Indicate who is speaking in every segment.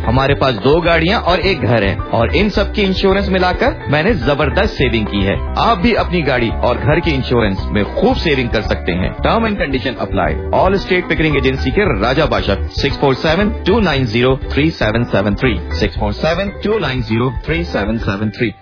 Speaker 1: हमारे पास 2 गाड़ियाँ और 1 घर है और इन सब की इंश्योरेंस मिलाकर मैंने जबरदस्त सेविंग की है। आप भी अपनी गाड़ी और घर के इंश्योरेंस में खूब सेविंग कर सकते हैं। Term and condition apply. Allstate Pickering agency के Raja Bashak 647-290-3773 647-290-3773।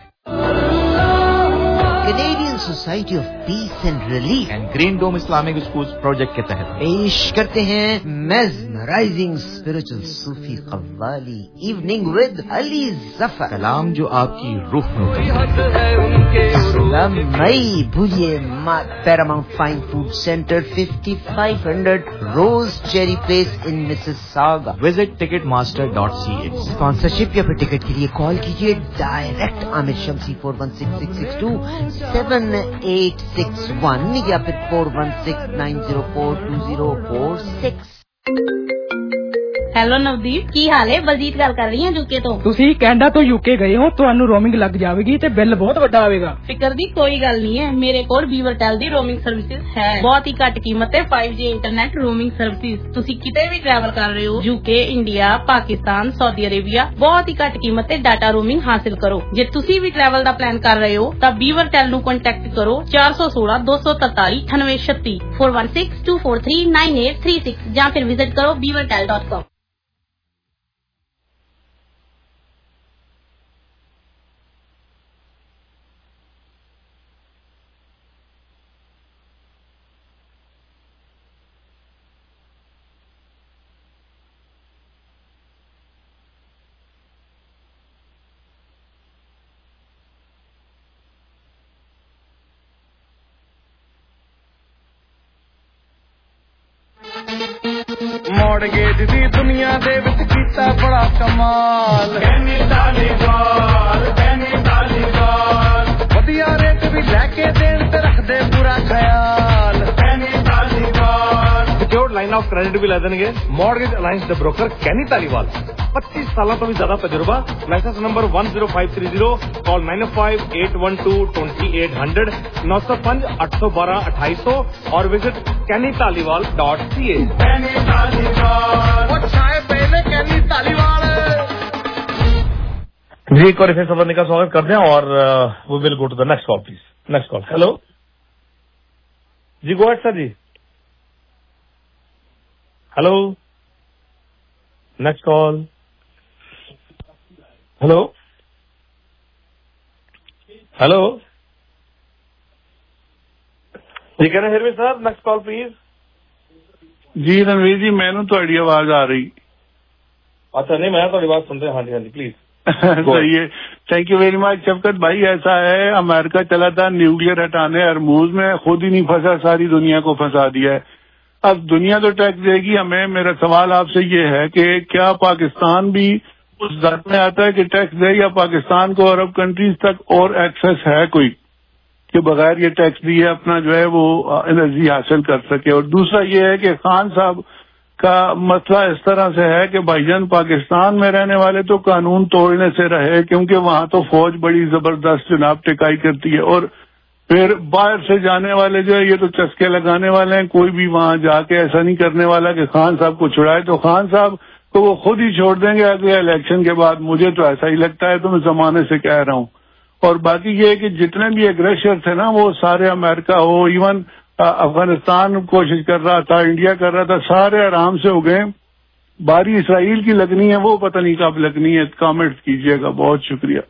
Speaker 2: Canadian Society of Peace and Relief
Speaker 1: and Green Dome Islamic schools project के तहत
Speaker 2: पेश करते हैं mesmerising spiritual Sufi qawwali evening with Ali Zafar.
Speaker 1: कलाम जो आपकी रूह में
Speaker 2: मई भूलिए Paramount Fine Food Centre 5500 Rose Cherry Place in Mississauga.
Speaker 1: Visit ticketmaster.ca।
Speaker 2: Sponsorship या फिर टिकट के लिए कॉल कीजिए डायरेक्ट आमिर शम्सी 4166627861 या फिर 4169042046।
Speaker 3: ਹੈਲੋ ਨਵਦੀਪ, ਕੀ ਹਾਲ ਹੈ? ਬਲਜੀਤ ਗੱਲ ਕਰ ਰਹੀ ਹਾਂ ਯੂਕੇ ਤੋਂ।
Speaker 4: ਤੁਸੀਂ ਕੈਨੇਡਾ ਤੋਂ ਯੂਕੇ ਗਏ ਹੋ, ਤੁਹਾਨੂੰ ਰੋਮਿੰਗ ਲੱਗ ਜਾਵੇਗੀ ਤੇ ਬਿੱਲ ਬਹੁਤ ਵੱਡਾ ਆਵੇਗਾ।
Speaker 3: ਫਿਕਰ ਦੀ ਕੋਈ ਗੱਲ ਨਹੀਂ ਹੈ, ਮੇਰੇ ਕੋਲ ਵੀਵਰਟੈਲ ਦੀ ਰੋਮਿੰਗ ਸਰਵਿਸਿਜ਼ ਹੈ। ਬਹੁਤ ਹੀ ਘੱਟ ਕੀਮਤ ਤੇ 5G ਇੰਟਰਨੈਟ ਰੋਮਿੰਗ ਸਰਵਿਸਿਜ਼। ਤੁਸੀਂ ਕਿਤੇ ਵੀ ਟਰੈਵਲ ਕਰ ਰਹੇ ਹੋ, UK, India, Pakistan, Saudi Arabia, ਬਹੁਤ ਹੀ ਘੱਟ ਕੀਮਤ ਤੇ ਡਾਟਾ ਰੋਮਿੰਗ ਹਾਸਿਲ ਕਰੋ। ਜੇ ਤੁਸੀਂ ਵੀ ਟਰੈਵਲ ਦਾ ਪਲਾਨ ਕਰ ਰਹੇ ਹੋ ਤਾਂ ਵੀਵਰਟੈਲ ਨੂੰ ਕੰਟੈਕਟ ਕਰੋ 4162439836 4162439836 ਜਾਂ ਫਿਰ ਵਿਜ਼ਿਟ ਕਰੋ beavertel.com।
Speaker 5: ਮੌੜਗੇਜ ਦੀ ਦੁਨੀਆ ਦੇ ਵਿੱਚ ਕੀਤਾ ਬੜਾ ਕਮਾਲ। ਕੈਨੀ ਧਾਲੀਵਾਲ ਵਧੀਆ ਰੇਟ ਵੀ ਲੈ ਕੇ ਦੇਣ ਤੇ ਰੱਖਦੇ ਪੂਰਾ ਖਿਆਲ। Kenny Dhaliwal secured line of credit ਵੀ ਲੈ ਦੇਣਗੇ। ਮੌੜਗੇਜ ਅਲਾਈਅੰਸ ਦੇ ਬ੍ਰੋਕਰ ਕੈਨੀ ਧਾਲੀਵਾਲ, 25 ਸਾਲਾਂ ਤੋਂ ਵੀ ਜ਼ਿਆਦਾ ਤਜਰਬਾ। ਲਾਇਸੈਂਸ ਨੰਬਰ 10530, ਕਾਲ 9058122800 905-812-2800 और विजिट kennytaliwal.ca। कैनी तालीवाल वो छाए पहले कैनी तालीवाल। जी एक और इसे सफर का स्वागत करते हैं और वो will go to the next call please. Next call. Hello जी, गो अहेड सर जी। Hello next call. Hello hello जी, can you hear me sir? Next call please.
Speaker 6: जी रणवीर जी, मैनू ਤੁਹਾਡੀ आवाज आ रही।
Speaker 5: अच्छा नहीं, मैं थोड़ी बात सुन रहा। हाँ जी हाँ जी प्लीज।
Speaker 6: सही है, thank you very much. Shafqat भाई, ऐसा है, अमेरिका चला था न्यूक्लियर हटाने, हरमूज में खुद ही नहीं फंसा, सारी दुनिया को फंसा दिया है। अब दुनिया तो टैक्स देगी हमें। मेरा सवाल आपसे ये है कि क्या पाकिस्तान भी उस दर में आता है कि टैक्स दे, या पाकिस्तान को अरब कंट्रीज तक और एक्सेस है कोई कि बगैर ये टैक्स दिए अपना जो है वो एनर्जी हासिल कर सके? और दूसरा ये है कि खान साहब का मसला इस तरह से है कि भाईजान पाकिस्तान में रहने वाले तो कानून तोड़ने से रहे, क्योंकि वहां तो फौज बड़ी जबरदस्त जनाब टिकाई करती है, और फिर बाहर से जाने वाले जो है ये तो चस्के लगाने वाले हैं। कोई भी वहां जाके ऐसा नहीं करने वाला कि खान साहब को छुड़ाए, तो खान साहब को वो खुद ही छोड़ देंगे अगले इलेक्शन के बाद। मुझे तो ऐसा ही लगता है, तो मैं जमाने से कह रहा हूँ। और बाकी ये है कि जितने भी एग्रेसर थे ना, वो सारे अमेरिका हो, इवन अफगानिस्तान कोशिश कर रहा था, इंडिया कर रहा था, सारे आराम से हो गए। बारी इसराइल की लगनी है, वो पता नहीं कब लगनी है। कमेंट कीजिएगा, बहुत शुक्रिया।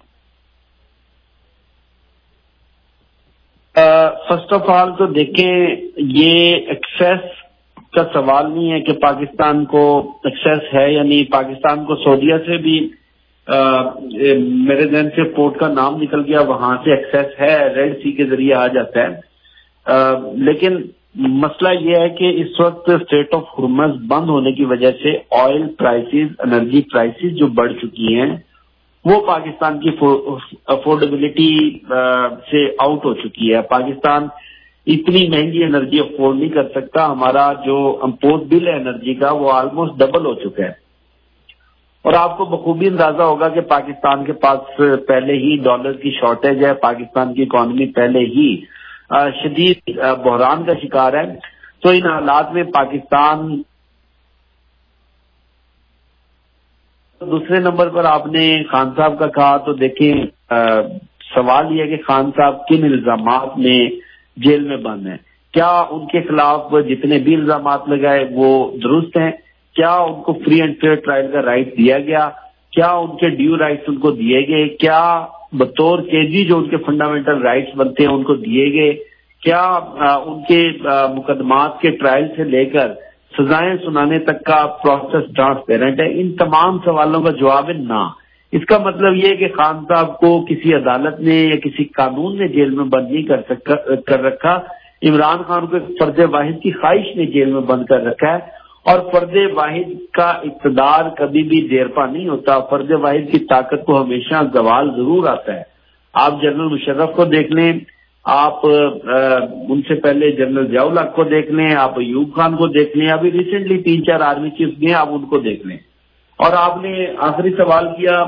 Speaker 7: फर्स्ट ऑफ ऑल तो देखें, ये एक्सेस का सवाल नहीं है कि पाकिस्तान को एक्सेस है या नहीं। पाकिस्तान को सऊदीया से भी मेरे ध्यान से पोर्ट का नाम निकल गया, वहां से एक्सेस है, रेड सी के जरिए आ जाता है। लेकिन मसला ये है कि इस वक्त स्ट्रेट ऑफ हुर्मुज़ बंद होने की वजह से ऑयल प्राइसेस, एनर्जी प्राइसेस जो बढ़ चुकी हैं, वो पाकिस्तान की अफोर्डेबिलिटी से आउट हो चुकी है। पाकिस्तान इतनी महंगी एनर्जी अफोर्ड नहीं कर सकता। हमारा जो इम्पोर्ट बिल है एनर्जी का, वो ऑलमोस्ट डबल हो चुका है। और आपको बखूबी अंदाजा होगा कि पाकिस्तान के पास पहले ही डॉलर की शॉर्टेज है, पाकिस्तान की इकॉनमी पहले ही शदीद बहरान का शिकार है। तो इन हालात में पाकिस्तान दूसरे नंबर पर आपने खान साहब का कहा, तो देखें सवाल यह है कि खान साहब किन इल्जामात में जेल में बंद हैं। क्या उनके खिलाफ जितने भी इल्जामात लगाए वो दुरुस्त हैं? क्या उनको फ्री एंड फेयर ट्रायल का राइट दिया गया? क्या उनके ड्यू राइट्स उनको दिए गए? क्या बतौर कैदी जो उनके फंडामेंटल राइट्स बनते हैं उनको दिए गए? क्या उनके मुकदमात के ट्रायल से लेकर सजाएं सुनाने तक का प्रोसेस ट्रांसपेरेंट है? इन तमाम सवालों का जवाब है ना। इसका मतलब ये है कि खान साहब को किसी अदालत ने या किसी कानून ने जेल में बंद नहीं कर रखा। इमरान खान को एक फर्द वाहिद की ख्वाहिश ने जेल में बंद कर रखा है, और फर्द वाहिद का इक़्तिदार कभी भी देरपा नहीं होता। फर्द वाहिद की ताकत को हमेशा जवाल जरूर आता है। आप जनरल मुशर्रफ को देख लें, आप उनसे पहले जनरल जियाउल हक को देख लें, आप अयूब खान को देख लें, अभी रिसेंटली 3-4 आर्मी चीफ गए, आप उनको देख लें। और आपने आखिरी सवाल किया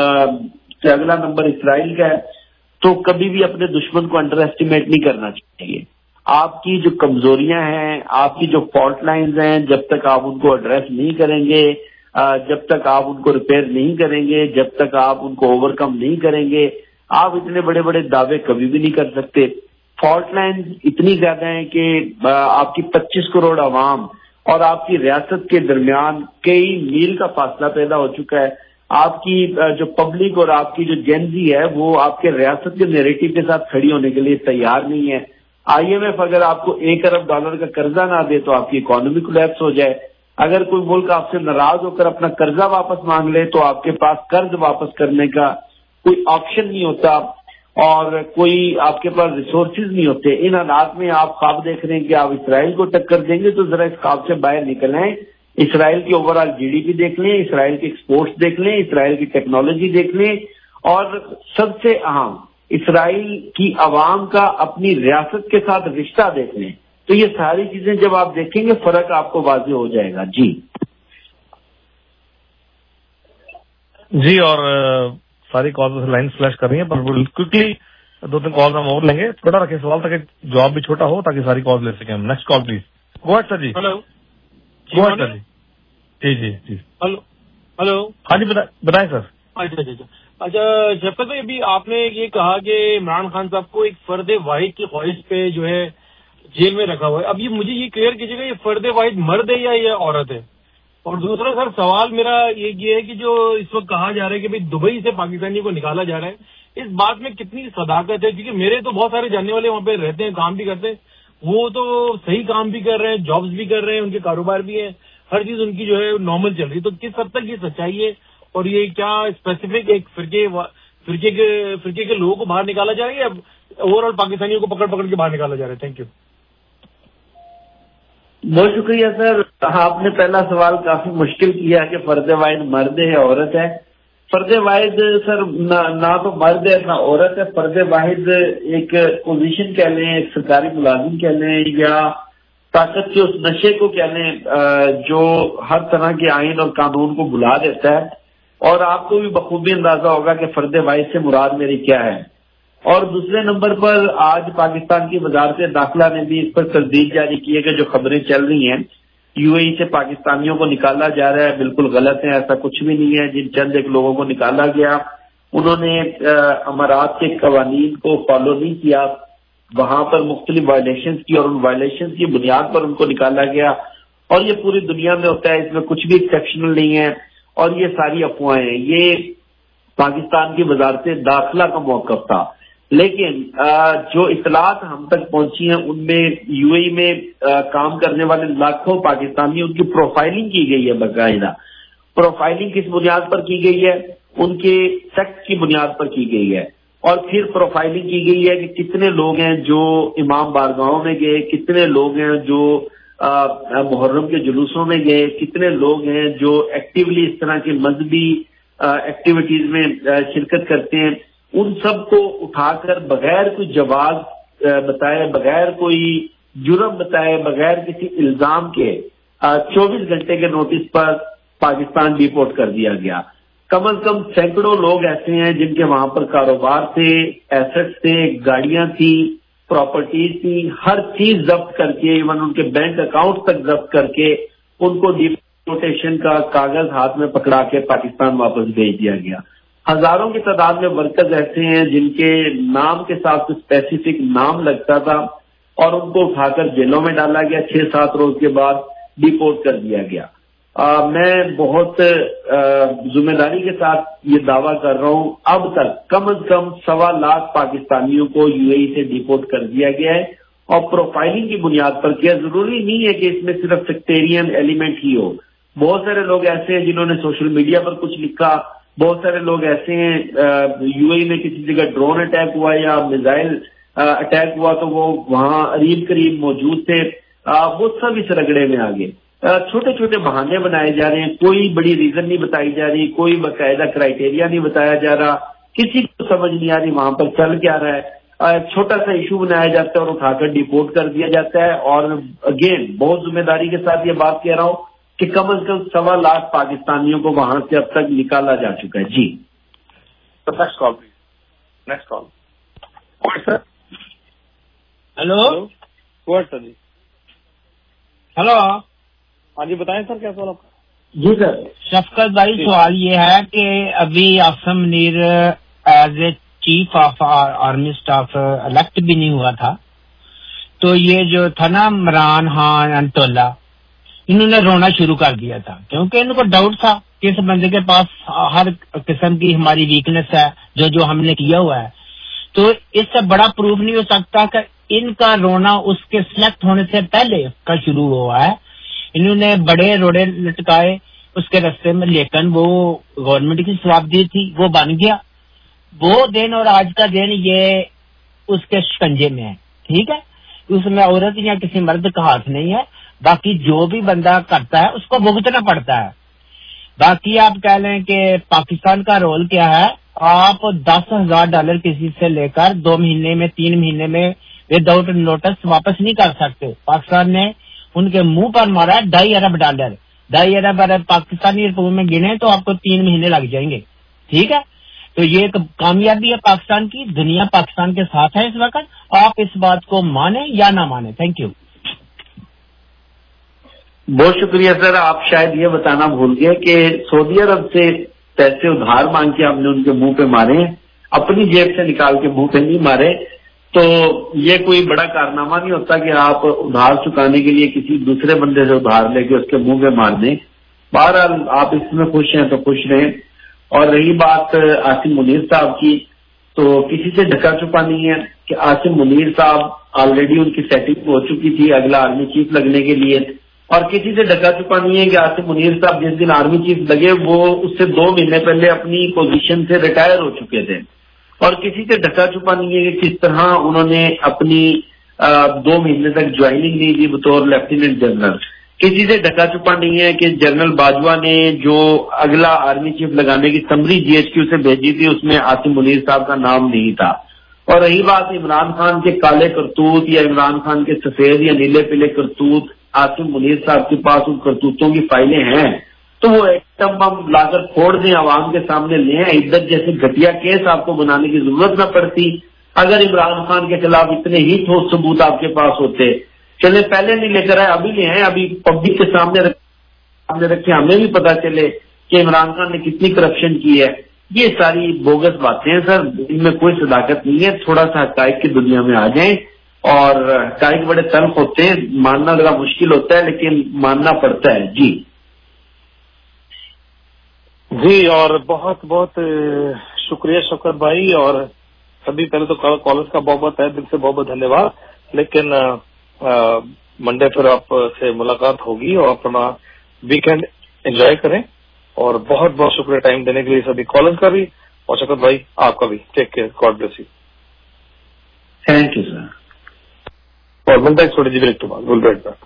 Speaker 7: कि अगला नंबर इसराइल का है, तो कभी भी अपने दुश्मन को अंडर एस्टिमेट नहीं करना चाहिए। आपकी जो कमजोरियां हैं, आपकी जो फॉल्ट लाइन्स हैं, जब तक आप उनको एड्रेस नहीं करेंगे, जब तक आप उनको रिपेयर नहीं करेंगे, जब तक आप उनको ओवरकम नहीं करेंगे, आप इतने बड़े बड़े दावे कभी भी नहीं कर सकते। फॉल्ट लाइन्स इतनी ज्यादा है कि आपकी 25 करोड़ आवाम और आपकी रियासत के दरमियान कई मील का फासला पैदा हो चुका है। आपकी जो पब्लिक और आपकी जो जेनजी है वो आपके रियासत के नैरेटिव के साथ खड़ी होने के लिए तैयार नहीं है। IMF अगर आपको $1 अरब का कर्जा ना दे तो आपकी इकोनॉमी कोलैप्स हो जाए। अगर कोई मुल्क आपसे नाराज होकर अपना कर्जा वापस मांग ले तो आपके पास कर्ज वापस करने का कोई ऑप्शन नहीं होता और कोई आपके पास रिसोर्सेज नहीं होते। इन हालात में आप ख्वाब देख रहे हैं कि आप इसराइल को टक्कर देंगे, तो जरा इस ख्वाब से बाहर निकल आए। इसराइल की ओवरऑल GDP देख लें, इसराइल के एक्सपोर्ट्स देख लें, इसराइल की टेक्नोलॉजी देख लें, और सबसे अहम इसराइल की आवाम का अपनी रियासत के साथ रिश्ता देख लें। तो ये सारी चीजें जब आप देखेंगे फर्क आपको वाज़ेह हो जाएगा।
Speaker 5: जी और सारी कॉल लाइन फ्लैश कर रही है, पर क्विकली 2-3 कॉल हम और लेंगे। छोटा रखें सवाल ताकि जवाब भी छोटा हो, ताकि सारी कॉल ले सकें हम। Next call please. Go ahead sir जी।
Speaker 8: हेलो
Speaker 5: गो अहेड सर जी। जी
Speaker 8: हेलो
Speaker 5: हाँ जी बताएं सर।
Speaker 8: अच्छा शफकत भाई, अभी आपने ये कहा कि इमरान खान साहब को एक फर्द वाहिद की ख्वाहिश पे जो है जेल में रखा हुआ है। अब ये मुझे ये क्लियर कीजिएगा, ये फर्द वाहिद मर्द है या ये औरत है? और दूसरा सर सवाल मेरा ये है कि जो इस वक्त कहा जा रहा है कि भाई दुबई से पाकिस्तानियों को निकाला जा रहा है, इस बात में कितनी सदाकत है? क्योंकि मेरे तो बहुत सारे जानने वाले वहाँ पे रहते हैं, काम भी करते हैं, वो तो सही काम भी कर रहे हैं, जॉब्स भी कर रहे हैं, उनके कारोबार भी है, हर चीज उनकी जो है नॉर्मल चल रही है। तो किस हद तक ये सच्चाई है और ये क्या स्पेसिफिक एक फिरके के लोगों को बाहर निकाला जा रहा है या ओवरऑल पाकिस्तानियों को पकड़ के बाहर निकाला जा रहा है? Thank you.
Speaker 7: बहुत शुक्रिया सर। आपने पहला सवाल काफी मुश्किल किया कि फर्द वाहिद मर्द है औरत है। फर्द वाहिद सर ना तो मर्द है ना औरत है। फर्द वाहिद एक पोजीशन कह लें, एक सरकारी मुलाजिम कह लें, या ताकत के उस नशे को कह लें जो हर तरह के आइन और कानून को बुला देता है। और आपको भी बखूबी अंदाजा होगा कि फर्द वाहिद से मुराद मेरी क्या है। और दूसरे नंबर पर आज पाकिस्तान की वजारत दाखिला ने भी इस पर तस्दीक जारी की है कि जो खबरें चल रही हैं UAE से पाकिस्तानियों को निकाला जा रहा है, बिल्कुल गलत है। ऐसा कुछ भी नहीं है। जिन चंद एक लोगों को निकाला गया उन्होंने अमारात के कवानीन को फॉलो नहीं किया, वहां पर मुख्तलिफ वायलेशन की और उन वायलेशन की बुनियाद पर उनको निकाला गया। और ये पूरी दुनिया में होता है, इसमें कुछ भी एक्सेप्शनल नहीं है और ये सारी अफवाहें हैं। ये पाकिस्तान की वजारत दाखिला का मौक़िफ़ था। लेकिन जो इतलात हम तक पहुंची हैं उनमें UAE में काम करने वाले लाखों पाकिस्तानी, उनकी प्रोफाइलिंग की गई है। बाकायदा प्रोफाइलिंग किस बुनियाद पर की गई है? उनके सेक्स की बुनियाद पर की गई है। और फिर प्रोफाइलिंग की गई है कि कितने लोग हैं जो इमाम बारगाहों में गए, कितने लोग हैं जो मुहर्रम के जुलूसों में गए, कितने लोग हैं जो एक्टिवली इस तरह की मजहबी एक्टिविटीज में शिरकत करते हैं। उन सब को उठाकर बगैर कोई जवाब बताए, बगैर कोई जुर्म बताए, बगैर किसी इल्जाम के 24 घंटे के नोटिस पर पाकिस्तान डिपोर्ट कर दिया गया। कम से कम सैकड़ों लोग ऐसे हैं जिनके वहां पर कारोबार थे, एसेट्स थे, गाड़ियां थी, प्रॉपर्टीज थी, हर चीज जब्त करके, इवन उनके बैंक अकाउंट तक जब्त करके उनको डिपोर्टेशन का कागज हाथ में पकड़ा के पाकिस्तान वापस भेज दिया गया। हजारों की तादाद में वर्कर्स ऐसे हैं जिनके नाम के साथ स्पेसिफिक नाम लगता था और उनको उठाकर जेलों में डाला गया। 6-7 रोज के बाद डिपोर्ट कर दिया गया। मैं बहुत जिम्मेदारी के साथ ये दावा कर रहा हूं, अब तक कम से कम 1.25 लाख पाकिस्तानियों को यूएई से डिपोर्ट कर दिया गया है और प्रोफाइलिंग की बुनियाद पर किया। जरूरी नहीं है कि इसमें सिर्फ सेक्टेरियन एलिमेंट ही हो। बहुत सारे लोग ऐसे हैं जिन्होंने सोशल मीडिया पर कुछ लिखा, बहुत सारे लोग ऐसे हैं यूएई में किसी जगह ड्रोन अटैक हुआ या मिसाइल अटैक हुआ तो वो वहां करीब मौजूद थे, वो सब इस रगड़े में आ गए। छोटे छोटे बहाने बनाए जा रहे हैं, कोई बड़ी रीजन नहीं बताई जा रही, कोई बाकायदा क्राइटेरिया नहीं बताया जा रहा, किसी को समझ नहीं आ रही वहां पर चल क्या रहा है। छोटा सा इशू बनाया जाता है और उठाकर डिपोर्ट कर दिया जाता है। और अगेन बहुत जिम्मेदारी के साथ ये बात कह रहा हूं कि कम से कम 1.25 लाख पाकिस्तानियों को वहां से अब तक निकाला जा चुका है। जी
Speaker 5: next call please, next call. Sir
Speaker 8: hello
Speaker 5: sir जी,
Speaker 8: हेलो,
Speaker 5: हाँ जी बताएं सर क्या सवाल आपका?
Speaker 7: जी सर।
Speaker 8: शफकत भाई सवाल ये है कि अभी Asim Munir as a chief of army staff elect भी नहीं हुआ था, तो ये जो था ना इमरान खान अंटोला, इन्होंने रोना शुरू कर दिया था क्योंकि इनको डाउट था कि इस बंदे के पास हर किस्म की हमारी वीकनेस है जो हमने किया हुआ है। तो इससे बड़ा प्रूफ नहीं हो सकता कि इनका रोना उसके सिलेक्ट होने से पहले का शुरू हुआ है। इन्होंने बड़े रोड़े लटकाए उसके रास्ते में, लेकिन वो गवर्नमेंट की स्वाबदी थी, वो बन गया। वो दिन और आज का दिन ये उसके शिकंजे में है, ठीक है। उसमें औरत या किसी मर्द का हाथ नहीं है। बाकी जो भी बंदा करता है उसको भुगतना पड़ता है। बाकी आप कह लें कि पाकिस्तान का रोल क्या है, आप $10,000 किसी से लेकर 2 महीने में 3 महीने में विदाउट नोटिस वापस नहीं कर सकते। पाकिस्तान ने उनके मुंह पर मारा $2.5 अरब। 2.5 अरब पाकिस्तानी रुपयों में गिने तो आपको 3 महीने लग जाएंगे, ठीक है। तो ये एक कामयाबी है पाकिस्तान की, दुनिया पाकिस्तान के साथ है इस वक्त। आप इस बात को माने या ना माने। Thank you.
Speaker 7: बहुत शुक्रिया सर। आप शायद ये बताना भूल गए कि सऊदी अरब से पैसे उधार मांग के हमने उनके मुंह पे मारे, अपनी जेब से निकाल के मुंह पे नहीं मारे। तो ये कोई बड़ा कारनामा नहीं होता कि आप उधार चुकाने के लिए किसी दूसरे बंदे से उधार लेके उसके मुंह पे मार दें। बहरहाल आप इसमें खुश हैं तो खुश रहें। और रही बात आसिम मुनीर साहब की, तो किसी से ढका छुपा नहीं है कि आसिम मुनीर साहब ऑलरेडी उनकी सेटिंग हो चुकी थी अगला आर्मी चीफ लगने के लिए। और किसी से ढका छुपा नहीं है कि आसिम मुनीर साहब जिस दिन आर्मी चीफ लगे वो उससे 2 महीने पहले अपनी पोजीशन से रिटायर हो चुके थे। और किसी से ढका छुपा नहीं है कि किस तरह उन्होंने अपनी 2 महीने तक ज्वाइनिंग नहीं दी बतौर लेफ्टिनेंट जनरल। किसी से ढका छुपा नहीं है कि जनरल बाजवा ने जो अगला आर्मी चीफ लगाने की समरी जीएचक्यू से भेजी थी उसमें आसिम मुनीर साहब का नाम नहीं था। और रही बात इमरान खान के काले करतूत या इमरान खान के सफेद या नीले पीले करतूत, आसिम मुनीर साहब के पास उन करतूतों की फाइलें हैं तो वो एकदम हम लाकर फोड़ दें, आवाम के सामने ले आए। इद्दत जैसे घटिया केस आपको बनाने की जरूरत न पड़ती अगर इमरान खान के खिलाफ इतने ही ठोस सबूत आपके पास होते। चले पहले नहीं लेकर आए, अभी ले आए, अभी पब्लिक के सामने रखे, हमें भी पता चले कि इमरान खान ने कितनी करप्शन की है। ये सारी बोगस बातें हैं सर, इनमें कोई सदाकत नहीं है। थोड़ा सा हकायक की दुनिया में आ जाएं। और हकायक बड़े तल्ख होते हैं, मानना जरा मुश्किल होता है लेकिन मानना पड़ता है। जी
Speaker 5: जी, और बहुत बहुत शुक्रिया शौकत भाई। और सभी पहले तो कॉलर्स का बहुत बहुत दिल से बहुत बहुत धन्यवाद। लेकिन मंडे फिर आपसे मुलाकात होगी और अपना वीकेंड एंजॉय करें। और बहुत बहुत शुक्रिया टाइम देने के लिए सभी कॉलर्स का भी और शौकत भाई आपका भी। Take care, God bless you.
Speaker 7: Thank you sir.
Speaker 5: और मिलता है थोड़ी जी ब्रेक के बाद। Will be right back.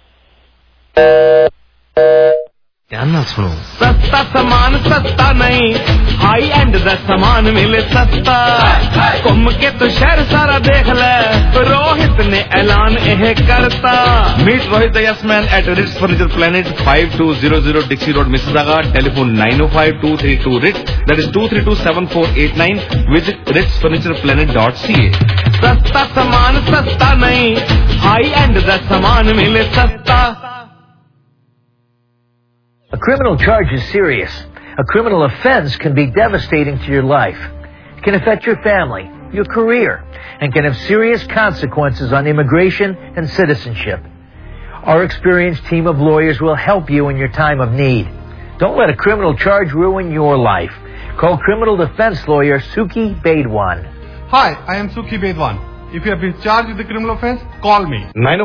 Speaker 1: ध्यान ना सुनो।
Speaker 9: सस्ता सामान सस्ता नहीं, हाई एंड दा सामान मिले सस्ता। घूम के तो शहर सारा देख ले, रोहित ने ऐलान यह करता। Meet Rohit the yes man at Rits Furniture Planet 5200 Dixie Road Mississauga. Telephone 905-232-RITS, that is 232-7489. Visit ritsfurnitureplanet.ca। सस्ता सामान सस्ता नहीं, हाई एंड दा सामान मिले सस्ता।
Speaker 10: A criminal charge is serious. A criminal offense can be devastating to your life. It can affect your family, your career, and can have serious consequences on immigration and citizenship. Our experienced team of lawyers will help you in your time of need. Don't let a criminal charge ruin your life. Call criminal defense lawyer Suki Bedwan.
Speaker 11: Hi, I am Suki Bedwan. If you have been charged with a criminal offense, call me.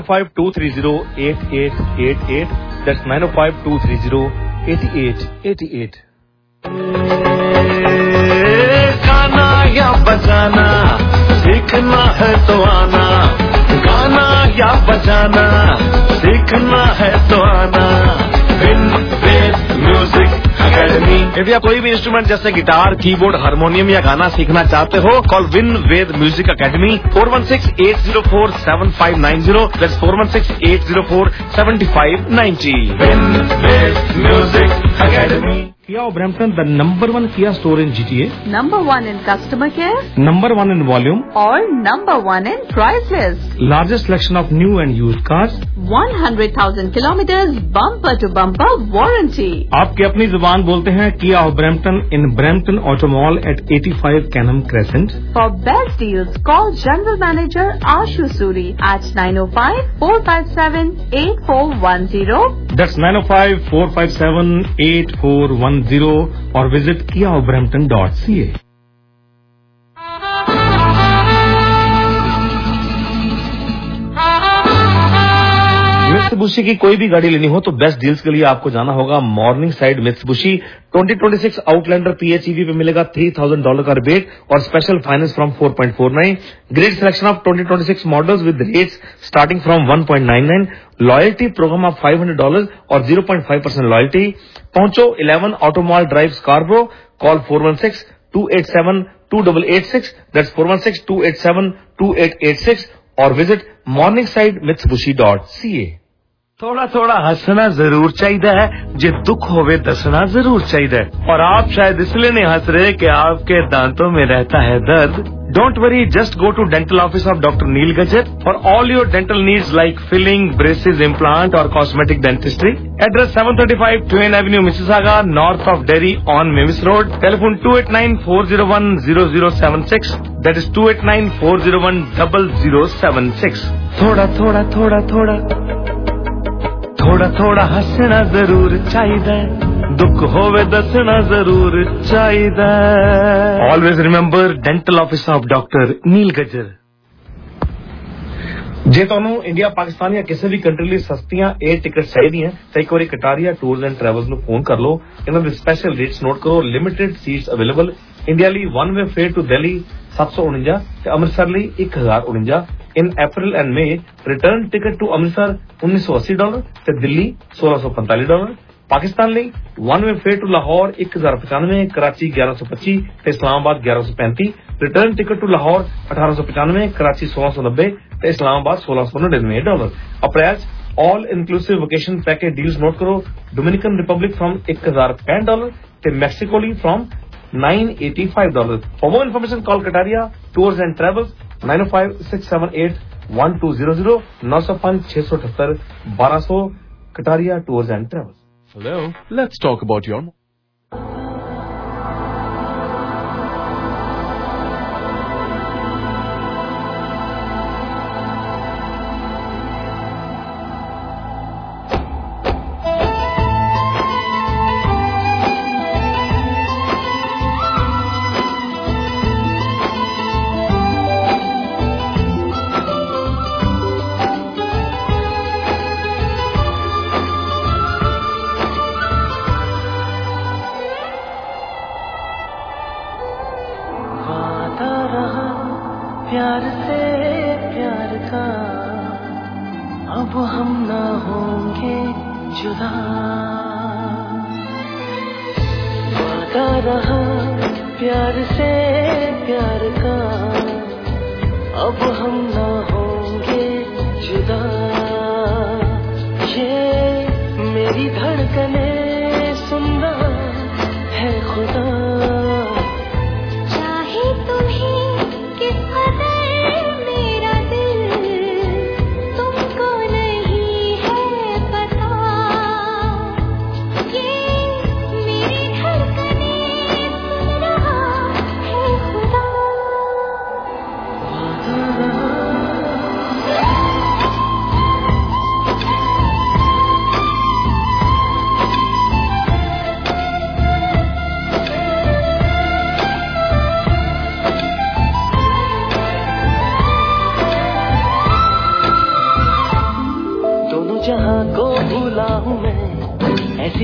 Speaker 8: 905-230-8888. That's 905-230-8888.
Speaker 9: गाना या बजाना सीखना है तो आना, गाना या बजाना सीखना है तो आना, विन वेद म्यूजिक अकेडमी।
Speaker 8: यदि आप कोई भी इंस्ट्रूमेंट जैसे गिटार, कीबोर्ड, हारमोनियम या गाना सीखना चाहते हो, call Win Ved music academy 416-804-7590। That's 416-804-7590।
Speaker 9: Win Ved music academy.
Speaker 8: Kia Brampton, the number 1 Kia store in GTA.
Speaker 12: Number 1 in customer care.
Speaker 8: Number 1 in volume.
Speaker 12: Or number 1 in prices.
Speaker 8: Largest selection of new and used cars.
Speaker 12: 100,000 kilometers bumper to bumper warranty.
Speaker 8: आपकी अपनी जुबान बोलते हैं Kia of Brampton in Brampton Auto Mall at 85 Canham Crescent.
Speaker 12: For best deals, call General Manager Ashu Suri at 905-457-8410.
Speaker 8: That's 905-457-8410 or visit kiaofbrampton.ca. Mitsubishi की कोई भी गाड़ी लेनी हो तो बेस्ट डील्स के लिए आपको जाना होगा Morningside Mitsubishi. 2026 Outlander PHEV पे मिलेगा $3,000 का रिबेट और special finance from 4.49। Great selection of 2026 models with rates starting from 1.99। Loyalty programme of $500 और 0.5% लॉयल्टी। पहुंचो 11 auto mall drive Scarborough. Call 416-287-2886। That's 416-287-2886 और विजिट morningside.mitsubishi.ca।
Speaker 9: थोड़ा थोड़ा हंसना जरूर चाहिए है, जे दुख होवे दसना जरूर चाहिए। और आप शायद इसलिए नहीं हंस रहे कि आपके दांतों में रहता है दर्द। Don't worry, just go to dental office of doctor Neel Gajar for all your dental needs like filling, braces, implant और cosmetic dentistry. Address 735 Twain Avenue, Mississauga, north of Derry on Mavis Road. Telephone 289-401-0076। That is 289-401-0076। थोड़ा थोड़ा थोड़ा थोड़ा थोड़ा थोड़ा हंसना जरूर चाहिए, दुख होवे दसना जरूर चाहिए। Always remember dental office of doctor Neel Gajar. जे ਤੁਹਾਨੂੰ ਇੰਡੀਆ ਪਾਕਿਸਤਾਨ ਜਾਂ ਕਿਸੇ ਵੀ ਕੰਟਰੀ ਲਈ ਸਸਤੀਆਂ 에ਅਰ ਟਿਕਟ ਚਾਹੀਦੀਆਂ ਤਾਂ ਇੱਕ ਵਾਰੀ ਕਟਾਰੀਆ ਟੂਰਸ ਐਂਡ ਟਰੈਵਲਸ ਨੂੰ ਫੋਨ ਕਰ ਲਓ। ਇਹਨਾਂ ਦੇ ਸਪੈਸ਼ਲ ਰੇਟਸ ਨੋਟ ਕਰੋ। Limited seats available. ਇੰਡੀਆ ਲਈ 1 ਵੇ ਫੇਅਰ ਟੂ ਦਿੱਲੀ 749 ਤੇ ਅੰਮ੍ਰਿਤਸਰ ਲਈ 1049। In April and May, return ticket to Amritsar $1980 ਤੇ ਦਿੱਲੀ $1645। ਪਾਕਿਸਤਾਨ ਲਈ 1 way fare to Lahore 1095, Karachi 1125 ਤੇ Islamabad 1135। Return ticket to Lahore 1895, Karachi 1690 ਤੇ Islamabad $1699। April all inclusive vacation package deals note करो। Dominican Republic from $1065 ਤੇ Mexico ਲਈ from $985। For more information, call Kataria Tours and Travels 905-678-1200 905-678-1200 Kataria Tours and Travels.
Speaker 13: Hello, let's talk about your...
Speaker 9: प्यार से प्यार का अब हम ना होंगे जुदा, वादा रहा प्यार से प्यार का अब हम ना होंगे जुदा। ये मेरी धड़कने सुन रहा है खुदा,
Speaker 14: चाहे तुम्हें किस कदर मेरा दिल तुमको नहीं है पता, ये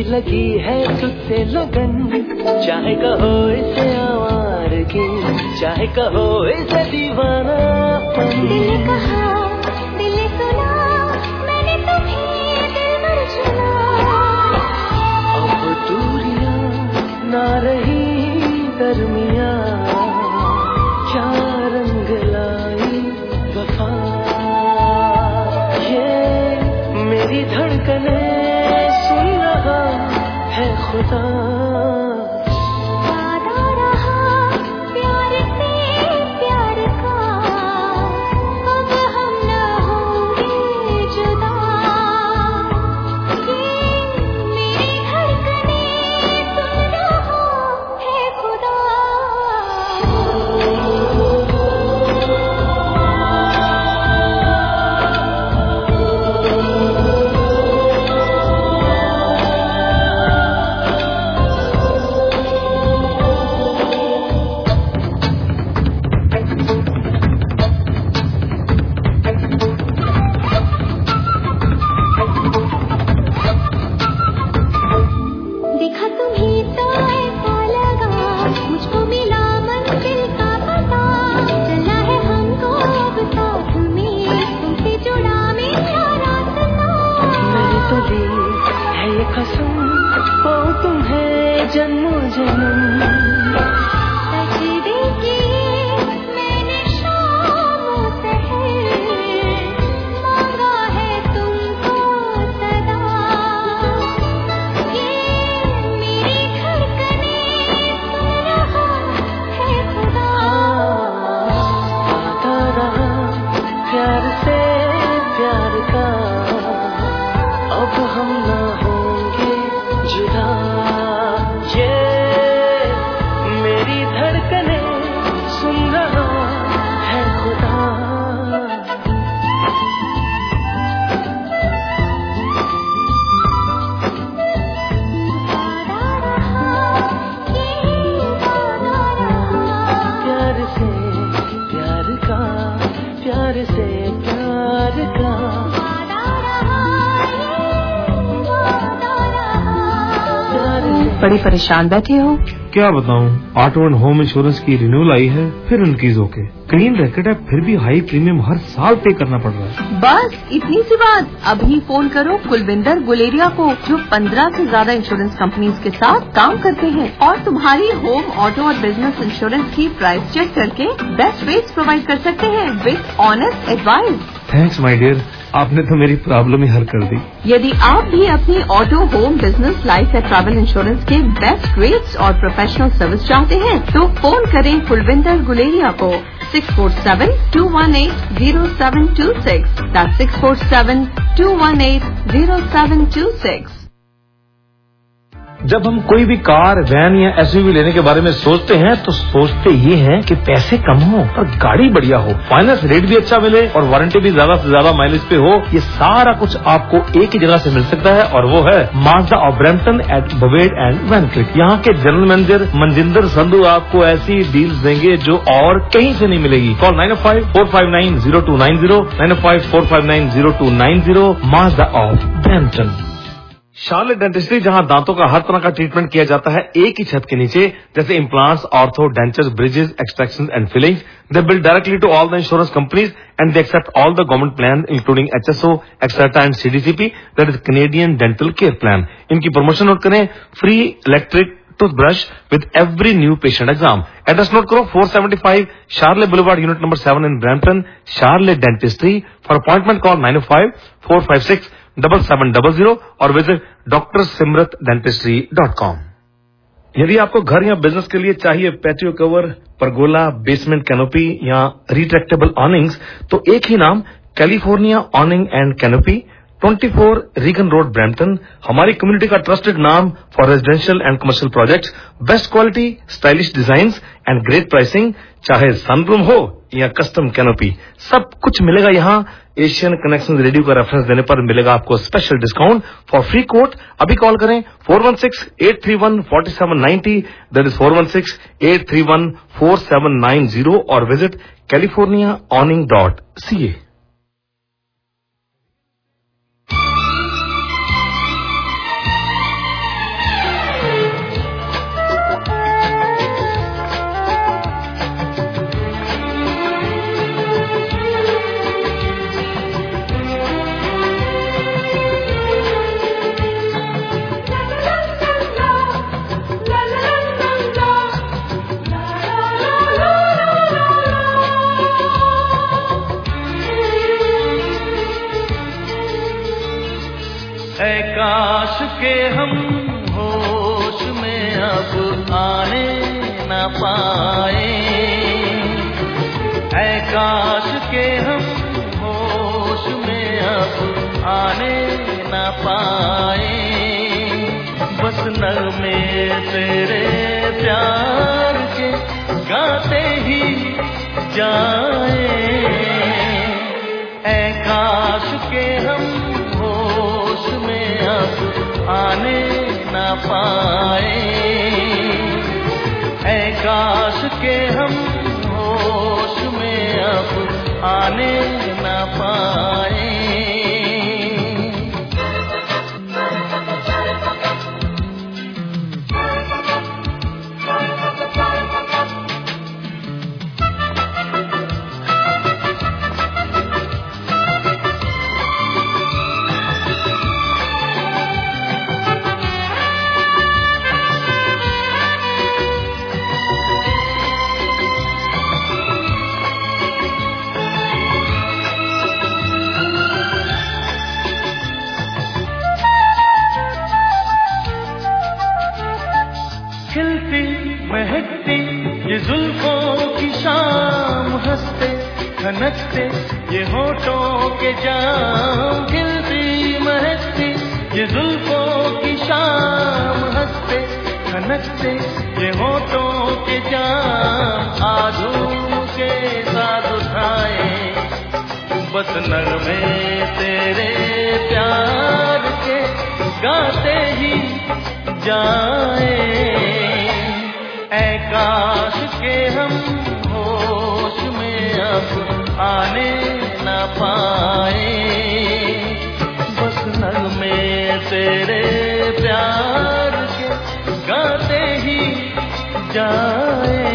Speaker 15: लगी है तुझसे लगन, चाहे कहो इसे आवारगी, चाहे कहो इसे दीवानापन।
Speaker 14: दिल कहा दिल सुना, मैंने तुम्हें दिलबर चुना।
Speaker 15: अब दूरियां ना रही दरमिया, क्या रंग लाई वफा। ये मेरी धड़कने सुन रहा है खुदा।
Speaker 14: वादा रहा प्यार से प्यार का, अब हम न होंगे जुदा। ये मेरी धड़कने सुन रहा है खुदा। देखा तुम्हीं तो ऐसा लगा, मुझको मिला मंजिल का पता। चला है हमको अब साथ में, तुमसे जुड़ा मेरा रास्ता।
Speaker 15: मैंने तो ली है ये कसम, ओ तुम्हें जन्मों जन्म।
Speaker 14: सजदे किए मैंने शामों सहर, मांगा है तुमको सदा। ये मेरी धड़कने सुन रहा है खुदा।
Speaker 15: आता रहा प्यार से प्यार का, अब हम ना होंगे जुदा। ये मेरी धड़कने सुन रहा है खुदा। प्यार से प्यार का, प्यार से प्यार का।
Speaker 12: बड़े परेशान बैठे हो?
Speaker 8: क्या बताऊं, ऑटो एंड होम इंश्योरेंस की रिन्यूअल आई है, फिर उनकी होके क्लीन रैकेट है, फिर भी हाई प्रीमियम हर साल पे करना पड़ रहा है।
Speaker 12: बस इतनी सी बात, अभी फोन करो कुलविंदर गुलेरिया को, जो 15 से ज्यादा इंश्योरेंस कंपनीज के साथ काम करते हैं और तुम्हारी होम, ऑटो और बिजनेस इंश्योरेंस की प्राइस चेक करके बेस्ट रेट्स प्रोवाइड कर सकते हैं with honest advice.
Speaker 8: Thanks my dear, आपने तो मेरी प्रॉब्लम ही हल कर दी।
Speaker 12: यदि आप भी अपनी ऑटो, होम, बिजनेस, लाइफ या ट्रैवल इंश्योरेंस के बेस्ट रेट्स और प्रोफेशनल सर्विस चाहते हैं तो फोन करें कुलविंदर गुलेरिया को 647-218-0726। That's 647-218-0726।
Speaker 8: जब हम कोई भी कार, वैन या एसयूवी लेने के बारे में सोचते हैं तो सोचते ये हैं कि पैसे कम हो और गाड़ी बढ़िया हो, फाइनेंस रेट भी अच्छा मिले और वारंटी भी ज्यादा से ज्यादा माइलेज पे हो। ये सारा कुछ आपको एक ही जगह से मिल सकता है और वो है Mazda of Brampton at Bovaird and Van Kirk. यहाँ के जनरल मैनेजर मनजिंदर संधू आपको ऐसी डील्स देंगे जो और कहीं से नहीं मिलेगी। Call 905-459-0290, 905-459-0290, Mazda of Brampton. Charlotte dentistry, जहां दांतों का हर तरह का ट्रीटमेंट किया जाता है एक ही छत के नीचे, जैसे implants, ortho, dentures, bridges, extractions and fillings. They bill directly to all the insurance companies and they accept all the government plan including HSO, Accerta and CDCP, that is Canadian dental care plan. इनकी promotion note करें, free electric toothbrush with every new patient exam. Address note करो, 475 Charolais boulevard, unit number 7 in Brampton. Charlotte dentistry. For appointment call 905-456-7700 और visit drsimratdentistry.com। यदि आपको घर या business के लिए चाहिए patio cover, pergola, basement canopy या रिट्रैक्टेबल ऑनिंग्स, तो एक ही नाम, California awning and canopy, 24 Regan Road, Brampton. हमारी कम्युनिटी का ट्रस्टेड नाम for residential and commercial projects. Best quality, stylish designs and great pricing. चाहे सनरूम हो या कस्टम कैनोपी, सब कुछ मिलेगा यहाँ। एशियन कनेक्शन रेडियो का रेफरेंस देने पर मिलेगा आपको special discount. For free quote अभी कॉल करें 416-831-4790, दैट इज 416-831-4790 और विजिट californiaawning.ca।
Speaker 9: के हम होश में अब आने न पाए, ऐ काश के हम होश में अब आने न पाए, बस नगमे तेरे प्यार के गाते ही जाए, ऐ काश के हम होश में अब आने न पाए, ऐ काश के हम होश में अब आने न पाए। महकती ये जुल्फों की शाम, हंसते खनकते ये होठों के जाम, खिलती महकती ये जुल्फों की शाम, हंसते खनकते ये होठों के जाम, आधू के साथ उठाए बस नगमे तेरे प्यार के गाते ही जाए, ऐ काश के हम होश में अब आने न पाए, बस नगमे तेरे प्यार के गाते ही जाए,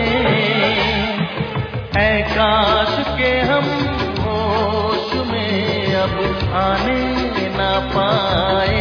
Speaker 9: ऐ काश के हम होश में अब आने न पाए।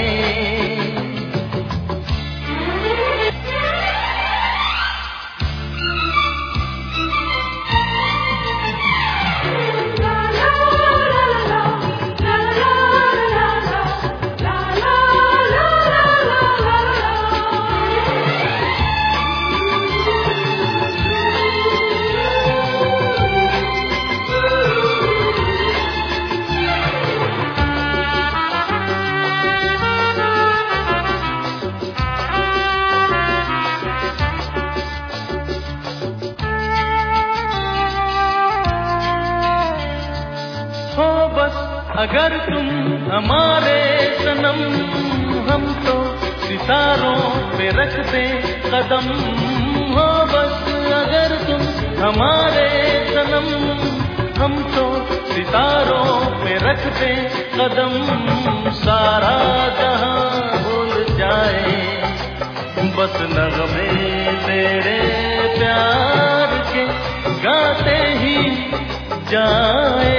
Speaker 9: अगर तुम हमारे सनम, हम तो सितारों पे रख दें कदम, हो बस अगर तुम हमारे सनम, हम तो सितारों पे रख दें कदम, सारा जहां भूल जाए बस नगमे तेरे प्यार के गाते ही जाए,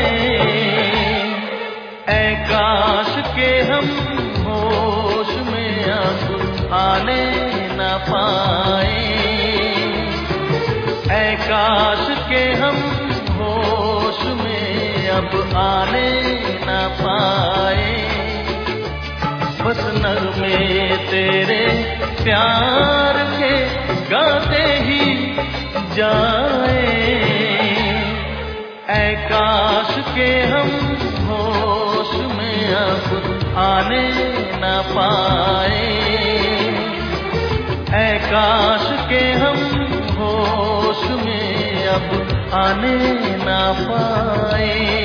Speaker 9: ऐ काश के हम होश में अब आने न पाए, ऐ काश के हम होश में अब आने न पाए, बस नगमे तेरे प्यार के गाते ही जाए, ऐ काश के हम होश में अब आने न पाए, ऐ काश के हम होश में अब आने न पाए।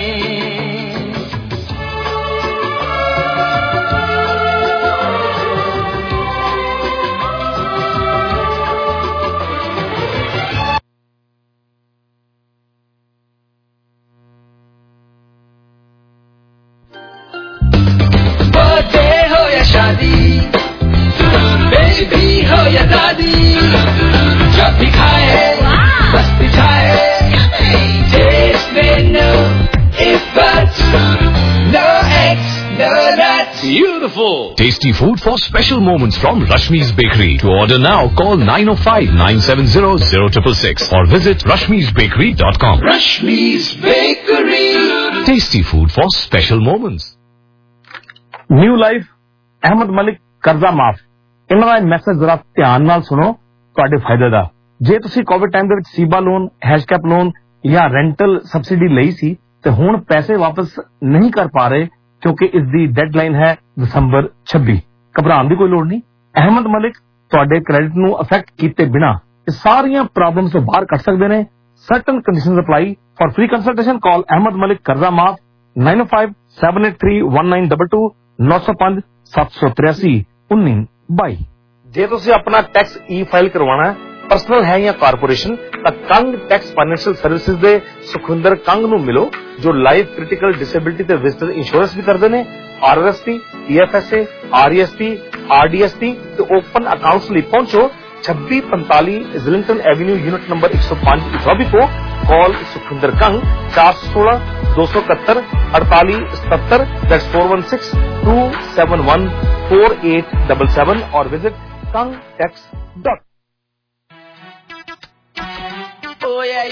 Speaker 14: शादी बेबी हो या दादी, जब भी खाए बस दिखाए, taste में no if but, no eggs, no nuts.
Speaker 16: Beautiful! Tasty food for special moments from Rashmi's Bakery. To order now, call 905-970-0666 or visit rashmisbakery.com.
Speaker 14: Rashmi's Bakery.
Speaker 16: Tasty food for special moments.
Speaker 5: New life Ahmad Malik ਕਰਜ਼ਾ ਮਾਫ। ਇਹਨਾਂ ਦਾ message ਜ਼ਰਾ ਧਿਆਨ ਨਾਲ ਸੁਣੋ, ਤੁਹਾਡੇ ਫਾਇਦੇ ਦਾ। ਜੇ ਤੁਸੀਂ ਕੋਵਿਡ ਟਾਈਮ ਦੇ ਵਿੱਚ ਸੀਬਾ ਲੋਨ, ਹੈਸ਼ਕੈਪ ਲੋਨ ਜਾਂ ਰੈਂਟਲ ਸਬਸਿਡੀ ਲਈ ਸੀ ਤੇ ਹੁਣ ਪੈਸੇ ਵਾਪਸ ਨਹੀਂ ਕਰ ਪਾ ਰਹੇ ਕਿਉਂਕਿ ਇਸ ਦੀ ਡੈਡਲਾਈਨ ਹੈ ਦਸੰਬਰ 26। ਘਬਰਾਉਣ ਦੀ ਕੋਈ ਲੋੜ ਨਹੀਂ। ਅਹਿਮਦ ਮਲਿਕ ਤੁਹਾਡੇ ਕ੍ਰੈਡਿਟ ਨੂੰ ਅਫੈਕਟ ਕੀਤੇ ਬਿਨਾ ਇਹ ਸਾਰੀਆਂ ਪ੍ਰੋਬਲਮਸ ਤੋਂ ਬਾਹਰ ਕੱਢ ਸਕਦੇ ਨੇ। Certain conditions apply. For free consultation call Ahmad Malik कर्जा माफ 9057831922 905 783 1922। ਜੇ ਤੁਸੀਂ ਆਪਣਾ ਟੈਕਸ ਈ ਫਾਈਲ ਕਰਵਾਉਣਾ ਹੈ, ਪਰਸਨਲ ਹੈ ਜਾਂ ਕਾਰਪੋਰੇਸ਼ਨ, ਤਾਂ ਕੰਗ ਟੈਕਸ ਫਾਈਨੈਂਸ਼ੀਅਲ ਸਰਵਿਸਿਜ਼ ਦੇ ਸੁਖਵਿੰਦਰ ਕੰਗ ਨੂੰ ਮਿਲੋ ਜੋ ਲਾਈਫ ਕ੍ਰਿਟੀਕਲ ਡਿਸੇਬਿਲਿਟੀ ਤੇ ਵਿਜ਼ਟਰ ਇੰਸ਼ੋਰੈਂਸ ਵੀ ਕਰਦੇ ਨੇ। RRSP, TFSA, RESP, RDSP ਤੇ ਓਪਨ ਅਕਾਊਂਟਸ ਲਈ ਪਹੁੰਚੋ 2645 Islington Avenue unit number 105 Etobicoke. Call Sukhwinder Kang 416 271 4877 that's 416 271 4877 और visit kangtax.com।
Speaker 17: Oh yeah.